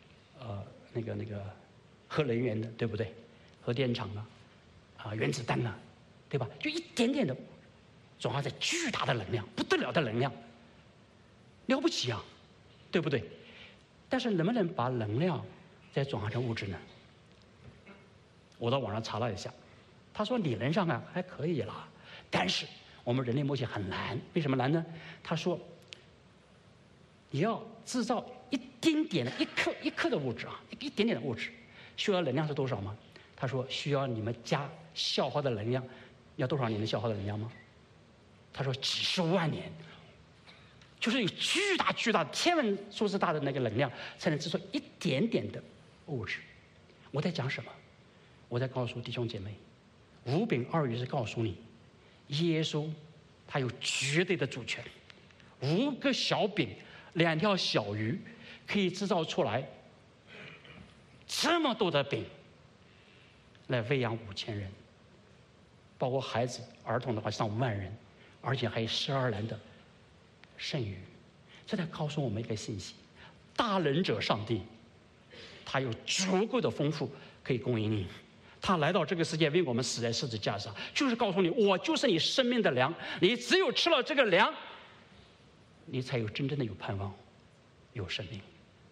核能源的，对不对？核电厂原子弹对吧？就一点点的转化成巨大的能量，不得了的能量，了不起啊！ 对不对？但是能不能把能量再转化成物质呢？我到网上查了一下，他说理论上啊还可以啦，但是我们人类目前很难。为什么难呢？他说你要制造一丁点的一克的物质啊，一点点的物质，需要能量是多少吗？他说需要你们家消耗的能量要多少年的消耗的能量吗？他说几十万年，就是有巨大天文数字大的那个能量，才能制作一点点的物质。我在讲什么？我在告诉弟兄姐妹，五饼二鱼是告诉你，耶稣他有绝对的主权。5个小饼2条小鱼可以制造出来这么多的饼，来喂养5000人，包括孩子、儿童的话上万人，而且还有12篮的剩余。这在告诉我们一个信息：大能者上帝，他有足够的丰富可以供应你。他来到这个世界为我们死在十字架上，就是告诉你，我就是你生命的粮。你只有吃了这个粮，你才有真正的有盼望，有生命。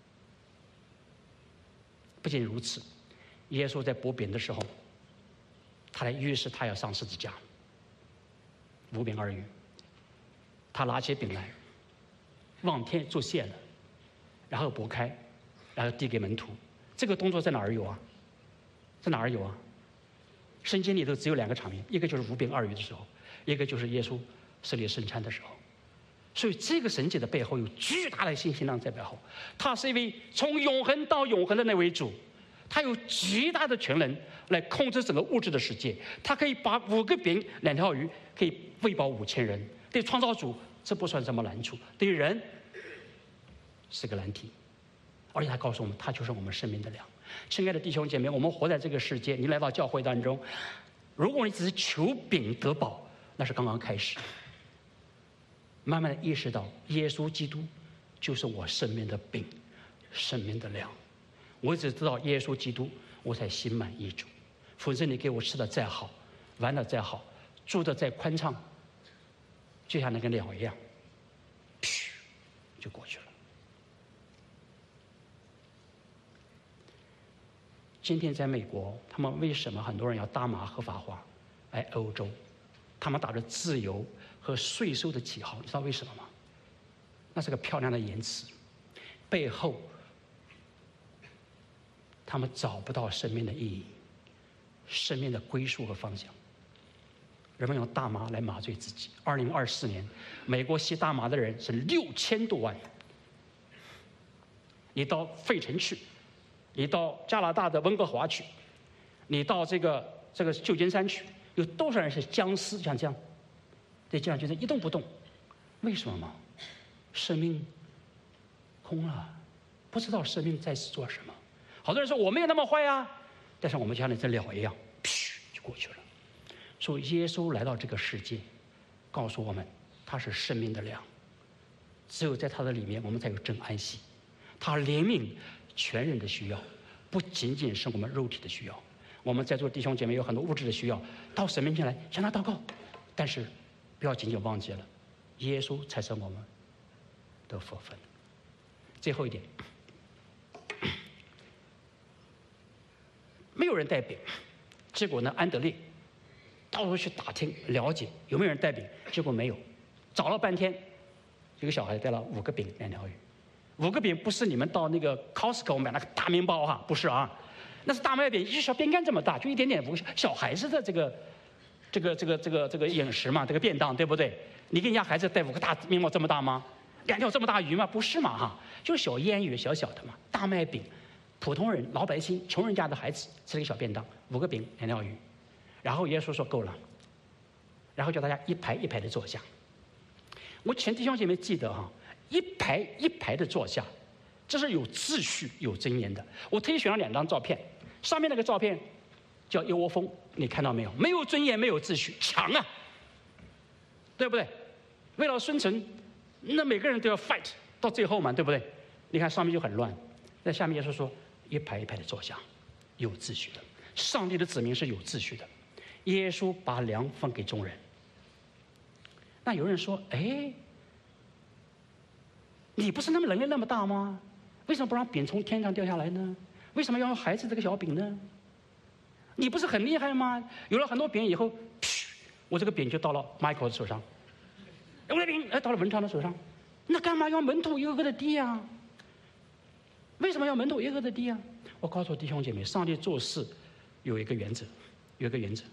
不仅如此，耶稣在剥饼的时候，他来预示他要上十字架。5饼2鱼，他拿起饼来，望天祝谢了，然后剥开，然后递给门徒。这个动作在哪儿有啊？在哪儿有啊？圣经里头只有2个场面，一个就是5饼2鱼的时候，一个就是耶稣设立圣餐的时候。所以这个神迹的背后有巨大的信息量在背后。他是一位从永恒到永恒的那位主，他有极大的权能来控制整个物质的世界。他可以把5个饼2条鱼可以喂饱5000人。对创造主这不算什么难处，对于人是个难题。而且他告诉我们，他就是我们生命的粮。亲爱的弟兄姐妹，我们活在这个世界，你来到教会当中，如果你只是求饼得饱，那是刚刚开始。慢慢的意识到，耶稣基督就是我生命的饼，生命的粮。我只知道耶稣基督，我才心满意足。否则你给我吃的再好，玩的再好，住的再宽敞，就像那个鸟一样，噗，就过去了。今天在美国，他们为什么很多人要大麻合法化？来欧洲，他们打着自由和税收的旗号，你知道为什么吗？那是个漂亮的言辞，背后他们找不到生命的意义，生命的归属和方向。人们用大麻来麻醉自己。2024年，美国吸大麻的人是6000多万。你到费城去，你到加拿大的温哥华去，你到这个旧金山去，有多少人是僵尸像这样，在街上就是一动不动？为什么吗？生命空了，不知道生命在做什么。好多人说我没有那么坏啊，但是我们像那只鸟一样，噗就过去了。所以耶稣来到这个世界，告诉我们他是生命的粮，只有在他的里面，我们才有真安息。他怜悯全人的需要，不仅仅是我们肉体的需要。我们在座弟兄姐妹有很多物质的需要，到神面前来向他祷告，但是不要仅仅忘记了，耶稣才是我们的福分。最后一点，没有人带饼，结果呢，安德烈到处去打听了解有没有人带饼，结果没有，找了半天，一个小孩带了5个饼2条鱼。5个饼不是你们到那个 Costco 买那个大面包哈，不是啊，那是大麦饼，一个小饼干这么大，就一点点，小孩子的这个饮食嘛，这个便当对不对？你给人家孩子带5个大面包这么大吗？2条这么大鱼吗？不是嘛哈，就是小烟鱼，小小的嘛。大麦饼，普通人、老百姓、穷人家的孩子吃了一个小便当，5个饼2条鱼。然后耶稣说够了，然后叫大家一排一排的坐下。我请弟兄姐妹记得哈，一排一排的坐下，这是有秩序、有尊严的。我特意选了2张照片，上面那个照片叫一窝蜂，你看到没有？没有尊严，没有秩序，强啊，对不对？为了生存，那每个人都要 fight 到最后嘛，对不对？你看上面就很乱，在下面耶稣说一排一排的坐下，有秩序的。上帝的子民是有秩序的。耶稣把粮分给众人。那有人说，哎， 你不是那么能力那么大吗？为什么不让饼从天上掉下来呢？为什么要用孩子这个小饼呢？你不是很厉害吗？有了很多饼以后，我这个饼就到了 Michael 的手上，我的饼到了文昌的手上，那干嘛要门徒一个个的递啊？为什么要门徒一个个的递啊？我告诉弟兄姐妹，上帝做事有一个原则，有一个原则。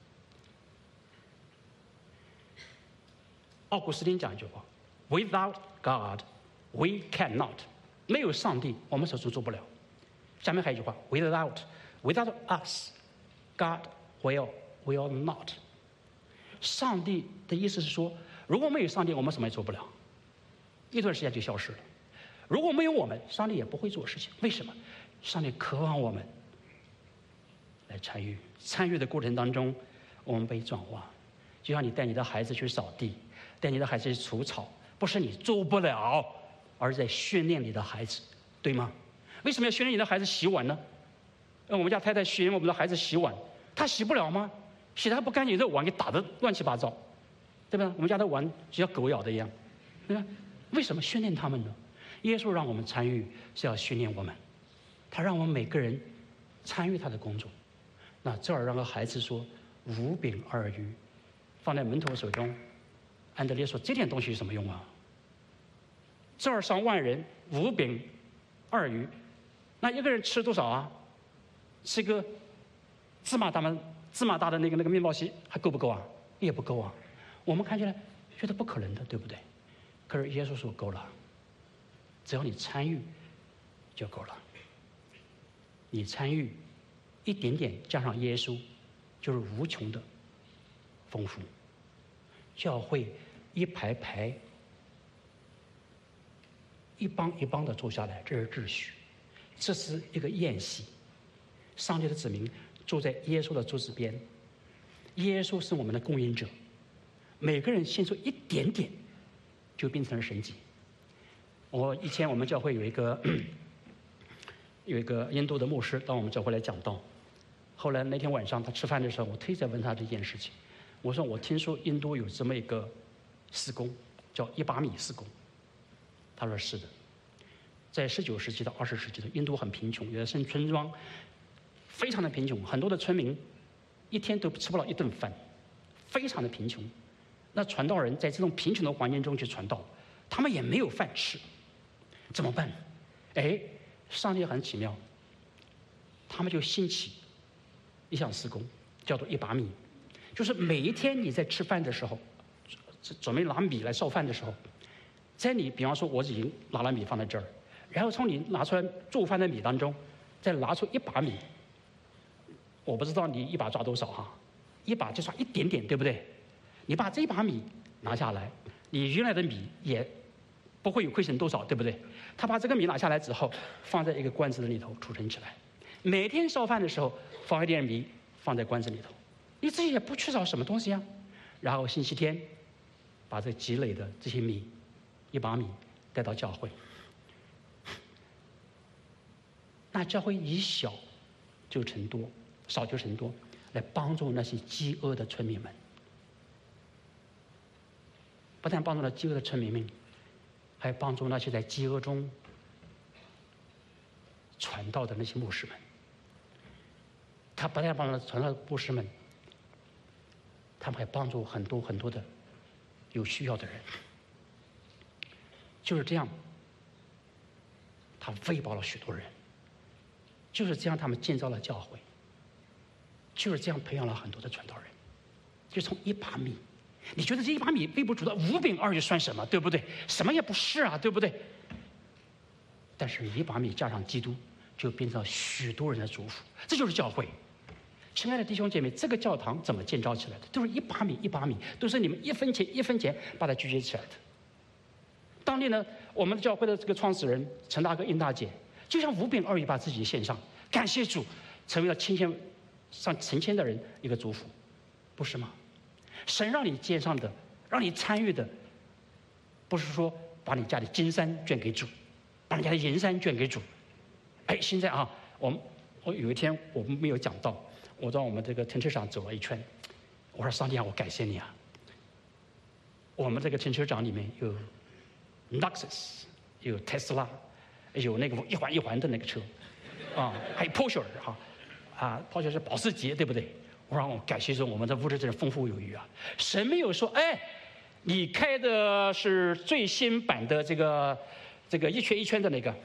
奥古斯丁讲一句话 ：“Without God, we cannot。”没有上帝，我们什么做不了。下面还有一句话 ：“Without us, God will not。”上帝的意思是说，如果没有上帝，我们什么也做不了，一段时间就消失了。如果没有我们，上帝也不会做事情。为什么？上帝渴望我们来参与，参与的过程当中，我们被转化。就像你带你的孩子去扫地，带你的孩子去除草，不是你做不了，而是在训练你的孩子，对吗？为什么要训练你的孩子洗碗呢？我们家太太训练我们的孩子洗碗，他洗不了吗？洗得不干净，这碗给打得乱七八糟，对吧？我们家的碗就像狗咬的一样，对吧？为什么训练他们呢？耶稣让我们参与，是要训练我们，他让我们每个人参与他的工作。那这儿让个孩子说5饼2鱼放在门徒手中，安德烈说这点东西有什么用啊？这儿上万人5饼2鱼，那一个人吃多少啊？吃个芝麻大的那个面包屑还够不够啊？也不够啊。我们看起来觉得不可能的，对不对？可是耶稣说够了，只要你参与就够了。你参与一点点加上耶稣，就是无穷的丰富。教会一排排一帮一帮的坐下来，这是秩序，这是一个宴席。上帝的子民坐在耶稣的桌子边，耶稣是我们的供应者，每个人献出一点点，就变成了神迹。以前我们教会有一个印度的牧师到我们教会来讲道，后来那天晚上他吃饭的时候，我特意在问他这件事情。我说我听说印度有这么一个施工，叫1把米施工。他说是的，在19世纪到20世纪的印度很贫穷，有的村庄非常的贫穷，很多的村民一天都吃不到1顿饭，非常的贫穷。那传道人在这种贫穷的环境中去传道，他们也没有饭吃，怎么办？上帝很奇妙，他们就兴起一项施工，叫做1把米，就是每一天你在吃饭的时候，准备拿米来烧饭的时候，在你比方说我已经拿了米放在这儿，然后从你拿出来做饭的米当中，再拿出1把米。我不知道你1把抓多少哈，1把就抓一点点，对不对？你把这1把米拿下来，你原来的米也不会有亏损多少，对不对？他把这个米拿下来之后，放在一个罐子里头储存起来，每天烧饭的时候放一点米放在罐子里头，你自己也不缺少什么东西啊。然后星期天把这积累的这些米1把米带到教会，那教会以小就成多，少就成多，来帮助那些饥饿的村民们。不但帮助了饥饿的村民们，还帮助那些在饥饿中传道的那些牧师们。他不但帮助了传道的牧师们，他们还帮助很多很多的有需要的人。就是这样，他喂饱了许多人。就是这样，他们建造了教会。就是这样培养了很多的传道人。就从1把米，你觉得这1把米微不足道，5饼2鱼算什么，对不对？什么也不是啊，对不对？但是1把米加上基督，就变成了许多人的祝福。这就是教会。亲爱的弟兄姐妹，这个教堂怎么建造起来的？都是1把米1把米，都是你们1分钱1分钱把它聚集起来的。当年呢，我们的教会的这个创始人陈大哥、殷大姐，就像5饼2鱼把自己献上，感谢主，成为了上成千的人一个祝福，不是吗？神让你肩上的，让你参与的，不是说把你家里金山捐给主，把你家的银山捐给主。现在啊，我有一天我们没有讲到，我到我们这个停车场走了一圈，我说上帝啊，我感谢你啊。我们这个停车场里面有 Lexus 有特斯拉，有那个一环一环的那个车，还有 Porsche Porsche 是保时捷，对不对？我让我感谢说我们的物质真是丰富有余啊！神没有说，哎，你开的是最新版的这个一圈一圈的那个，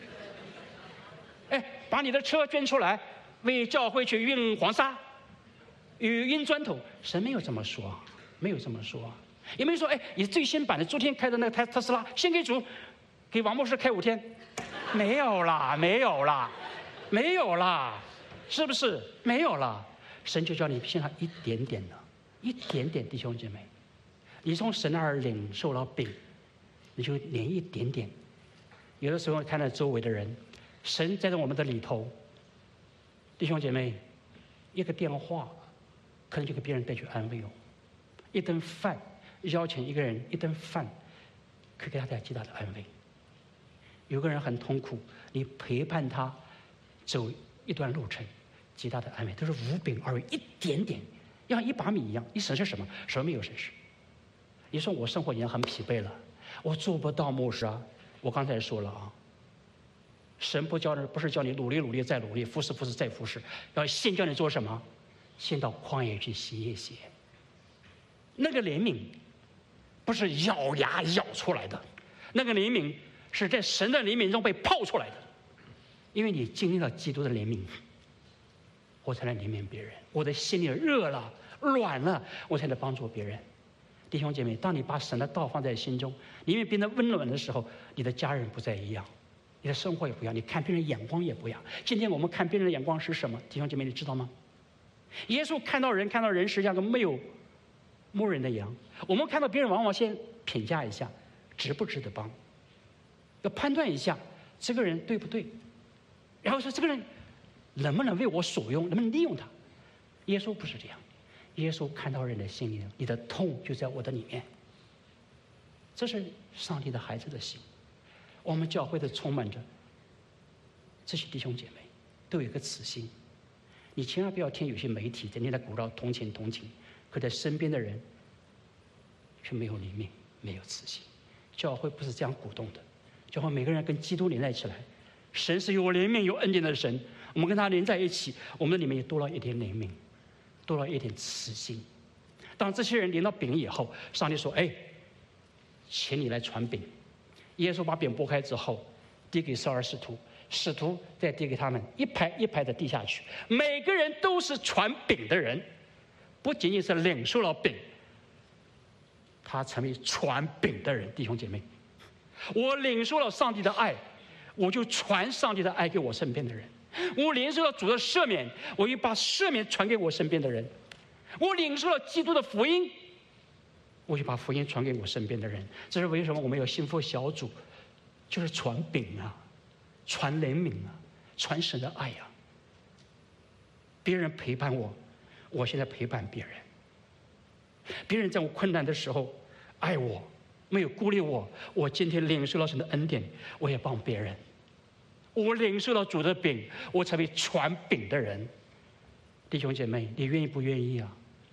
哎，把你的车捐出来，为教会去运黄沙，运砖头。神没有这么说，没有这么说，也没有说，哎，你最新版的昨天开的那个特斯拉，献给主，给王牧师开5天，没有啦，没有啦，没有啦，是不是？没有啦。神就叫你献上一点点的，一点点，弟兄姐妹，你从神那儿领受了饼，你就连一点点。有的时候看到周围的人，神在我们的里头，弟兄姐妹，一个电话，可能就给别人带去安慰哦；一顿饭，邀请一个人一顿饭，可以给他带来极大的安慰。有个人很痛苦，你陪伴他走一段路程，极大的安慰，都是5饼2鱼，一点点，像1把米一样。你省是什么？什么没有省事？你说我生活已经很疲惫了，我做不到牧师啊。我刚才说了啊，神不是叫你努力努力再努力，服侍服侍再服侍，要先叫你做什么？先到旷野去歇一歇。那个怜悯不是咬牙咬出来的，那个怜悯是在神的怜悯中被泡出来的。因为你经历了基督的怜悯，我才能怜悯别人。我的心里热了软了，我才能帮助别人。弟兄姐妹，当你把神的道放在心中，你因为变得温暖的时候，你的家人不再一样，你的生活也不一样，你看别人眼光也不一样。今天我们看别人的眼光是什么？弟兄姐妹，你知道吗？耶稣看到人实际上跟没有牧人的羊。我们看到别人往往先评价一下，值不值得帮，要判断一下这个人对不对，然后说这个人能不能为我所用，能不能利用他。耶稣不是这样，耶稣看到人的心里，你的痛就在我的里面。这是上帝的孩子的心。我们教会的充满着这些弟兄姐妹，都有一个慈心。你千万不要听有些媒体整天在鼓捣同情，可在身边的人却没有怜悯，没有慈心。教会不是这样鼓动的，教会每个人跟基督连在起来。神是有怜悯有恩典的神，我们跟他连在一起，我们的里面也多了一点怜悯，多了一点慈心。当这些人领到饼以后，上帝说，哎，请你来传饼。耶稣把饼拨开之后，递给12使徒，使徒再递给他们，一排一排的递下去。每个人都是传饼的人，不仅仅是领受了饼，他成为传饼的人。弟兄姐妹，我领受了上帝的爱，我就传上帝的爱给我身边的人。我领受了主的赦免，我就把赦免传给我身边的人。我领受了基督的福音，我就把福音传给我身边的人。这是为什么我们有幸福小组，就是传饼啊，传怜悯啊，传神的爱啊。别人陪伴我，我现在陪伴别人。别人在我困难的时候爱我，没有孤立我，我今天领受了神的恩典，我也帮别人。我领受了主的饼，我成为传饼的人。弟兄姐妹，你愿意不愿意啊？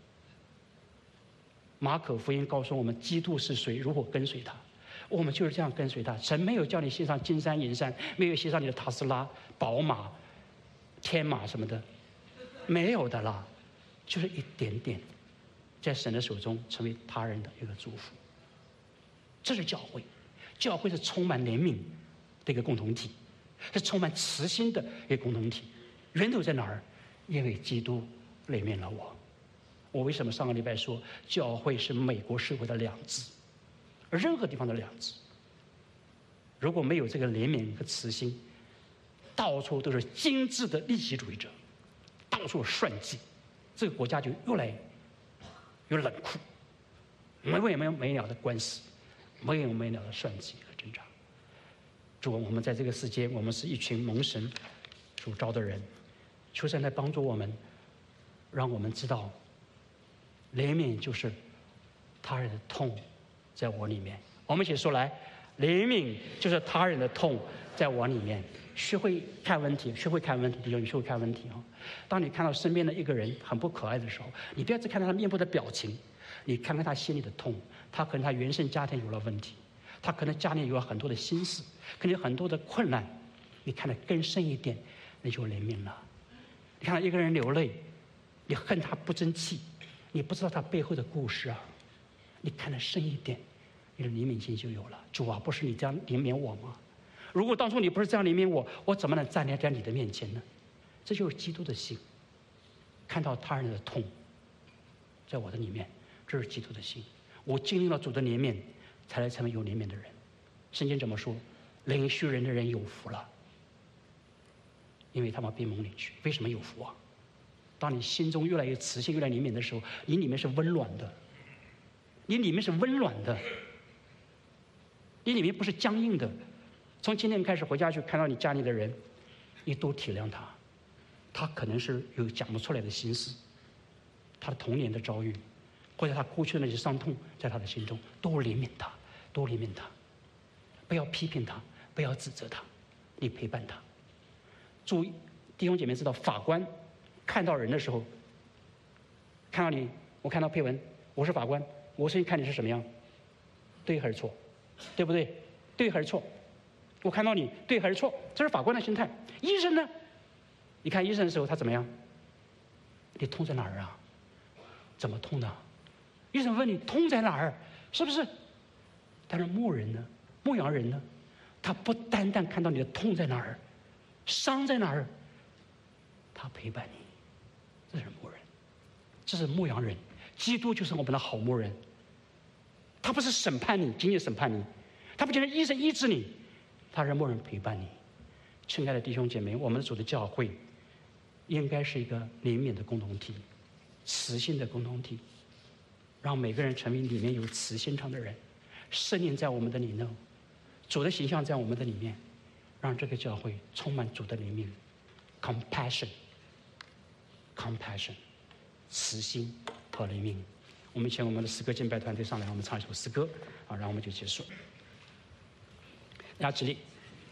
马可福音告诉我们，基督是谁，如何跟随他，我们就是这样跟随他。神没有叫你献上金山银山，没有献上你的特斯拉、宝马、天马什么的，没有的啦，就是一点点，在神的手中成为他人的一个祝福。这是教会，教会是充满怜悯的一个共同体，是充满慈心的一个共同体。源头在哪儿？因为基督怜悯了我。我为什么上个礼拜说教会是美国社会的良知，而任何地方的良知？如果没有这个怜悯和慈心，到处都是精致的利己主义者，到处算计，这个国家就越来越冷酷，没有没了的官司，没有没了的算计和挣扎。主，我们在这个世界，我们是一群蒙神所召的人，求神来帮助我们，让我们知道怜悯就是他人的痛在我里面。我们一起说来，怜悯就是他人的痛在我里面。学会看问题，学会看问题，弟兄，你学会看问题啊！当你看到身边的一个人很不可爱的时候，你不要只看到他面部的表情，你看看他心里的痛。他可能他原生家庭有了问题， 他可能家里有很多的心事，可能有很多的困难，你看得更深一点，你就怜悯了。你看到一个人流泪，你恨他不争气，你不知道他背后的故事啊，你看得深一点，你的怜悯心就有了。主啊，不是你这样怜悯我吗？如果当初你不是这样怜悯我，我怎么能站立在你的面前呢？这就是基督的心，看到他人的痛，在我的里面，这是基督的心。我经历了主的怜悯，才来成为有怜悯的人。圣经怎么说？领许人的人有福了，因为他们必蒙领许。为什么有福啊？当你心中越来越慈心，越来越怜悯的时候，你里面是温暖的，你里面是温暖的，你里面不是僵硬的。从今天开始回家去看到你家里的人，你多体谅他，他可能是有讲不出来的心事，他的童年的遭遇，或者他过去的那些伤痛，在他的心中，多怜悯他，多怜悯他，不要批评他，不要指责他，你陪伴他。注意，弟兄姐妹知道，法官看到人的时候，看到你，我看到佩文，我是法官，我先看你是什么样，对还是错，对不对？对还是错？我看到你对还是错，这是法官的心态。医生呢？你看医生的时候他怎么样？你痛在哪儿啊？怎么痛呢？医生问你痛在哪儿，是不是？但是牧人呢？牧羊人呢？他不单单看到你的痛在哪儿，伤在哪儿，他陪伴你。这是牧人，这是牧羊人。基督就是我们的好牧人。他不是审判你，仅仅审判你，他不仅是医生医治你，他是牧人陪伴你。亲爱的弟兄姐妹，我们主的教会应该是一个怜悯的共同体，慈心的共同体，让每个人成为里面有慈心肠的人。圣灵在我们的里头，主的形象在我们的里面，让这个教会充满主的怜悯 compassion 慈心和怜悯。我们请我们的诗歌敬拜团队上来，我们唱一首诗歌啊，然后我们就结束。大家起立。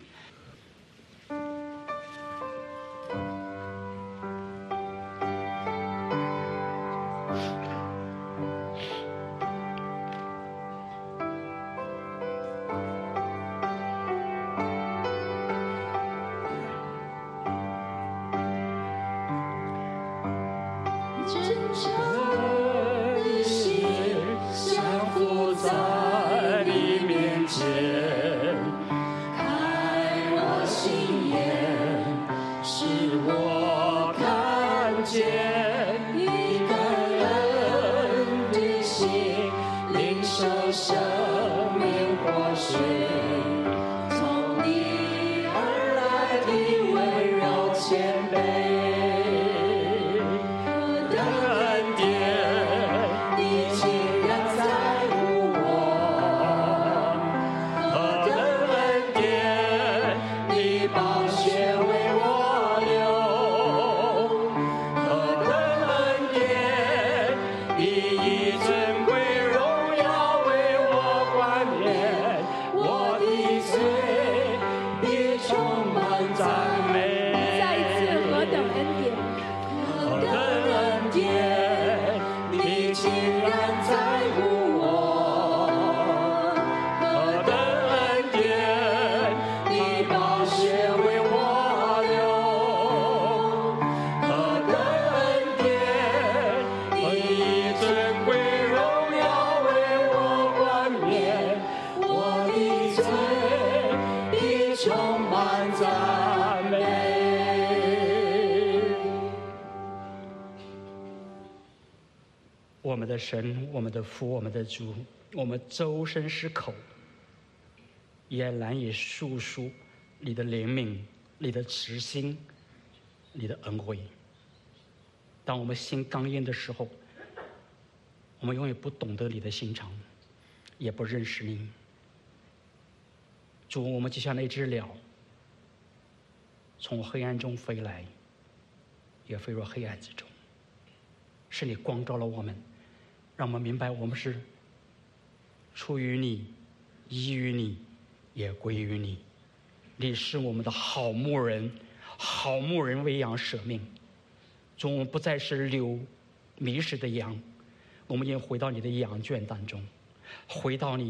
我们的神，我们的父，我们的主，我们周身是口，也难以述说你的怜悯、你的慈心、你的恩惠。当我们心刚硬的时候，我们永远不懂得你的心肠，也不认识你。主，我们就像那只鸟，从黑暗中飞来，也飞入黑暗之中。是你光照了我们，让我们明白我们是出于你，依于你，也归于你。你是我们的好牧人，好牧人为羊舍命。主，我们不再是流迷失的羊，我们已经回到你的羊圈当中，回到你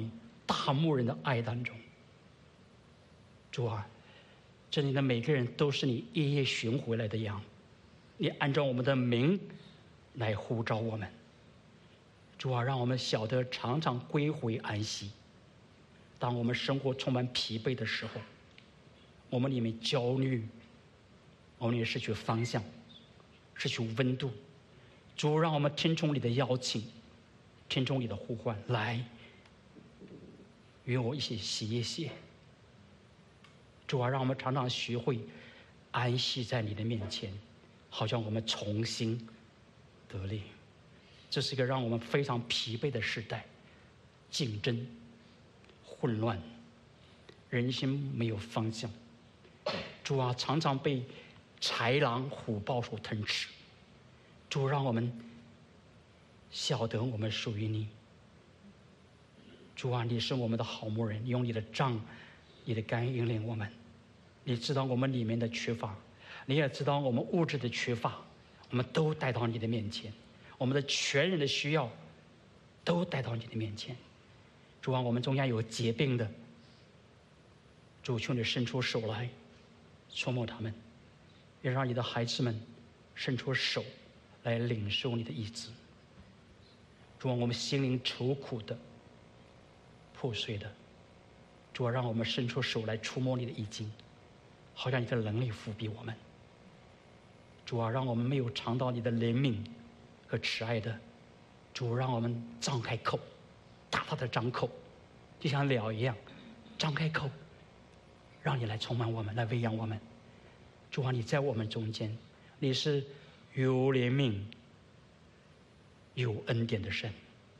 大牧人的爱当中。主啊，这里的每个人都是你夜夜寻回来的羊，你按照我们的名来呼召我们。主啊，让我们晓得常常归回安息。当我们生活充满疲惫的时候，我们里面焦虑，我们也失去方向，失去温度。主，让我们听从你的邀请，听从你的呼唤，来与我一起洗一洗。主啊，让我们常常学会安息在你的面前，好像我们重新得力。这是一个让我们非常疲惫的时代，竞争、混乱，人心没有方向。主啊，常常被豺狼虎豹所吞吃。主，让我们晓得我们属于你。主啊，你是我们的好牧人，用你的杖、你的竿引领我们。你知道我们里面的缺乏，你也知道我们物质的缺乏，我们都带到你的面前。我们的全人的需要都带到你的面前。主啊，我们中间有疾病的，主，求你伸出手来触摸他们，也让你的孩子们伸出手来领受你的医治。主啊，我们心灵愁苦的、破碎的，主啊，让我们伸出手来触摸你的衣襟，好像你的能力覆庇我们。主啊，让我们没有尝到你的怜悯和慈爱的，主，让我们张开口，大大的张口，就像鸟一样，张开口，让你来充满我们，来喂养我们。主啊，你在我们中间，你是有怜悯、有恩典的神。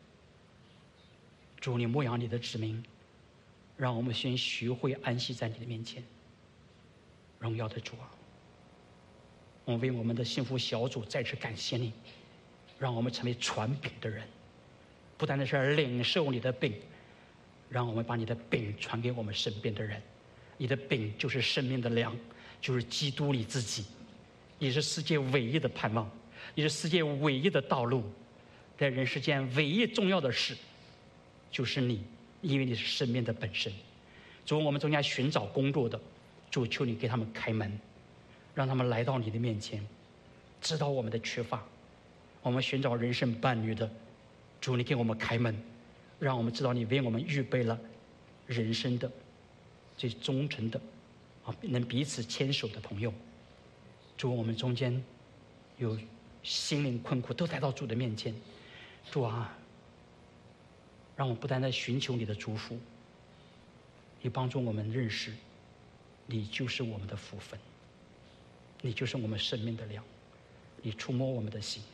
主，你牧养你的子民，让我们先学会安息在你的面前。荣耀的主啊，我们为我们的幸福小组再次感谢你，让我们成为传饼的人，不单单是领受你的饼，让我们把你的饼传给我们身边的人。你的饼就是生命的粮，就是基督你自己，你是世界唯一的盼望，你是世界唯一的道路。在人世间唯一重要的事就是你，因为你是生命的本身。主，我们中间寻找工作的，主，求你给他们开门，让他们来到你的面前，知道我们的缺乏。我们寻找人生伴侣的，主，你给我们开门，让我们知道你为我们预备了人生的最忠诚的能彼此牵手的朋友。主，我们中间有心灵困苦，都带到主的面前。主啊，让我们不单单寻求你的祝福，你帮助我们认识你就是我们的福分，你就是我们生命的粮，你触摸我们的心，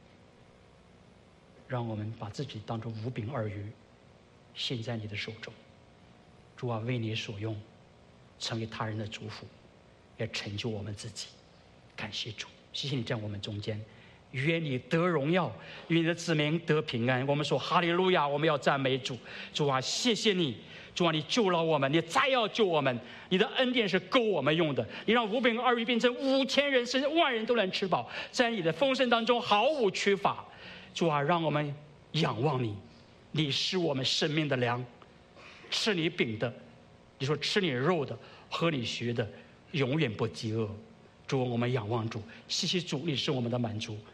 让我们把自己当作五饼二鱼献在你的手中。主啊，为你所用，成为他人的祝福，也成就我们自己。感谢主，谢谢你在我们中间，愿你得荣耀，愿你的子民得平安。我们说哈利路亚，我们要赞美主。主啊，谢谢你，主啊，你救了我们，你再要救我们，你的恩典是够我们用的。你让五饼二鱼变成5000人甚至10000人都能吃饱，在你的丰盛当中毫无缺乏。主啊，让我们仰望你，你是我们生命的粮。吃你饼的，你说吃你肉的，喝你血的，永远不饥饿。主，我们仰望主，谢谢主，你是我们的满足。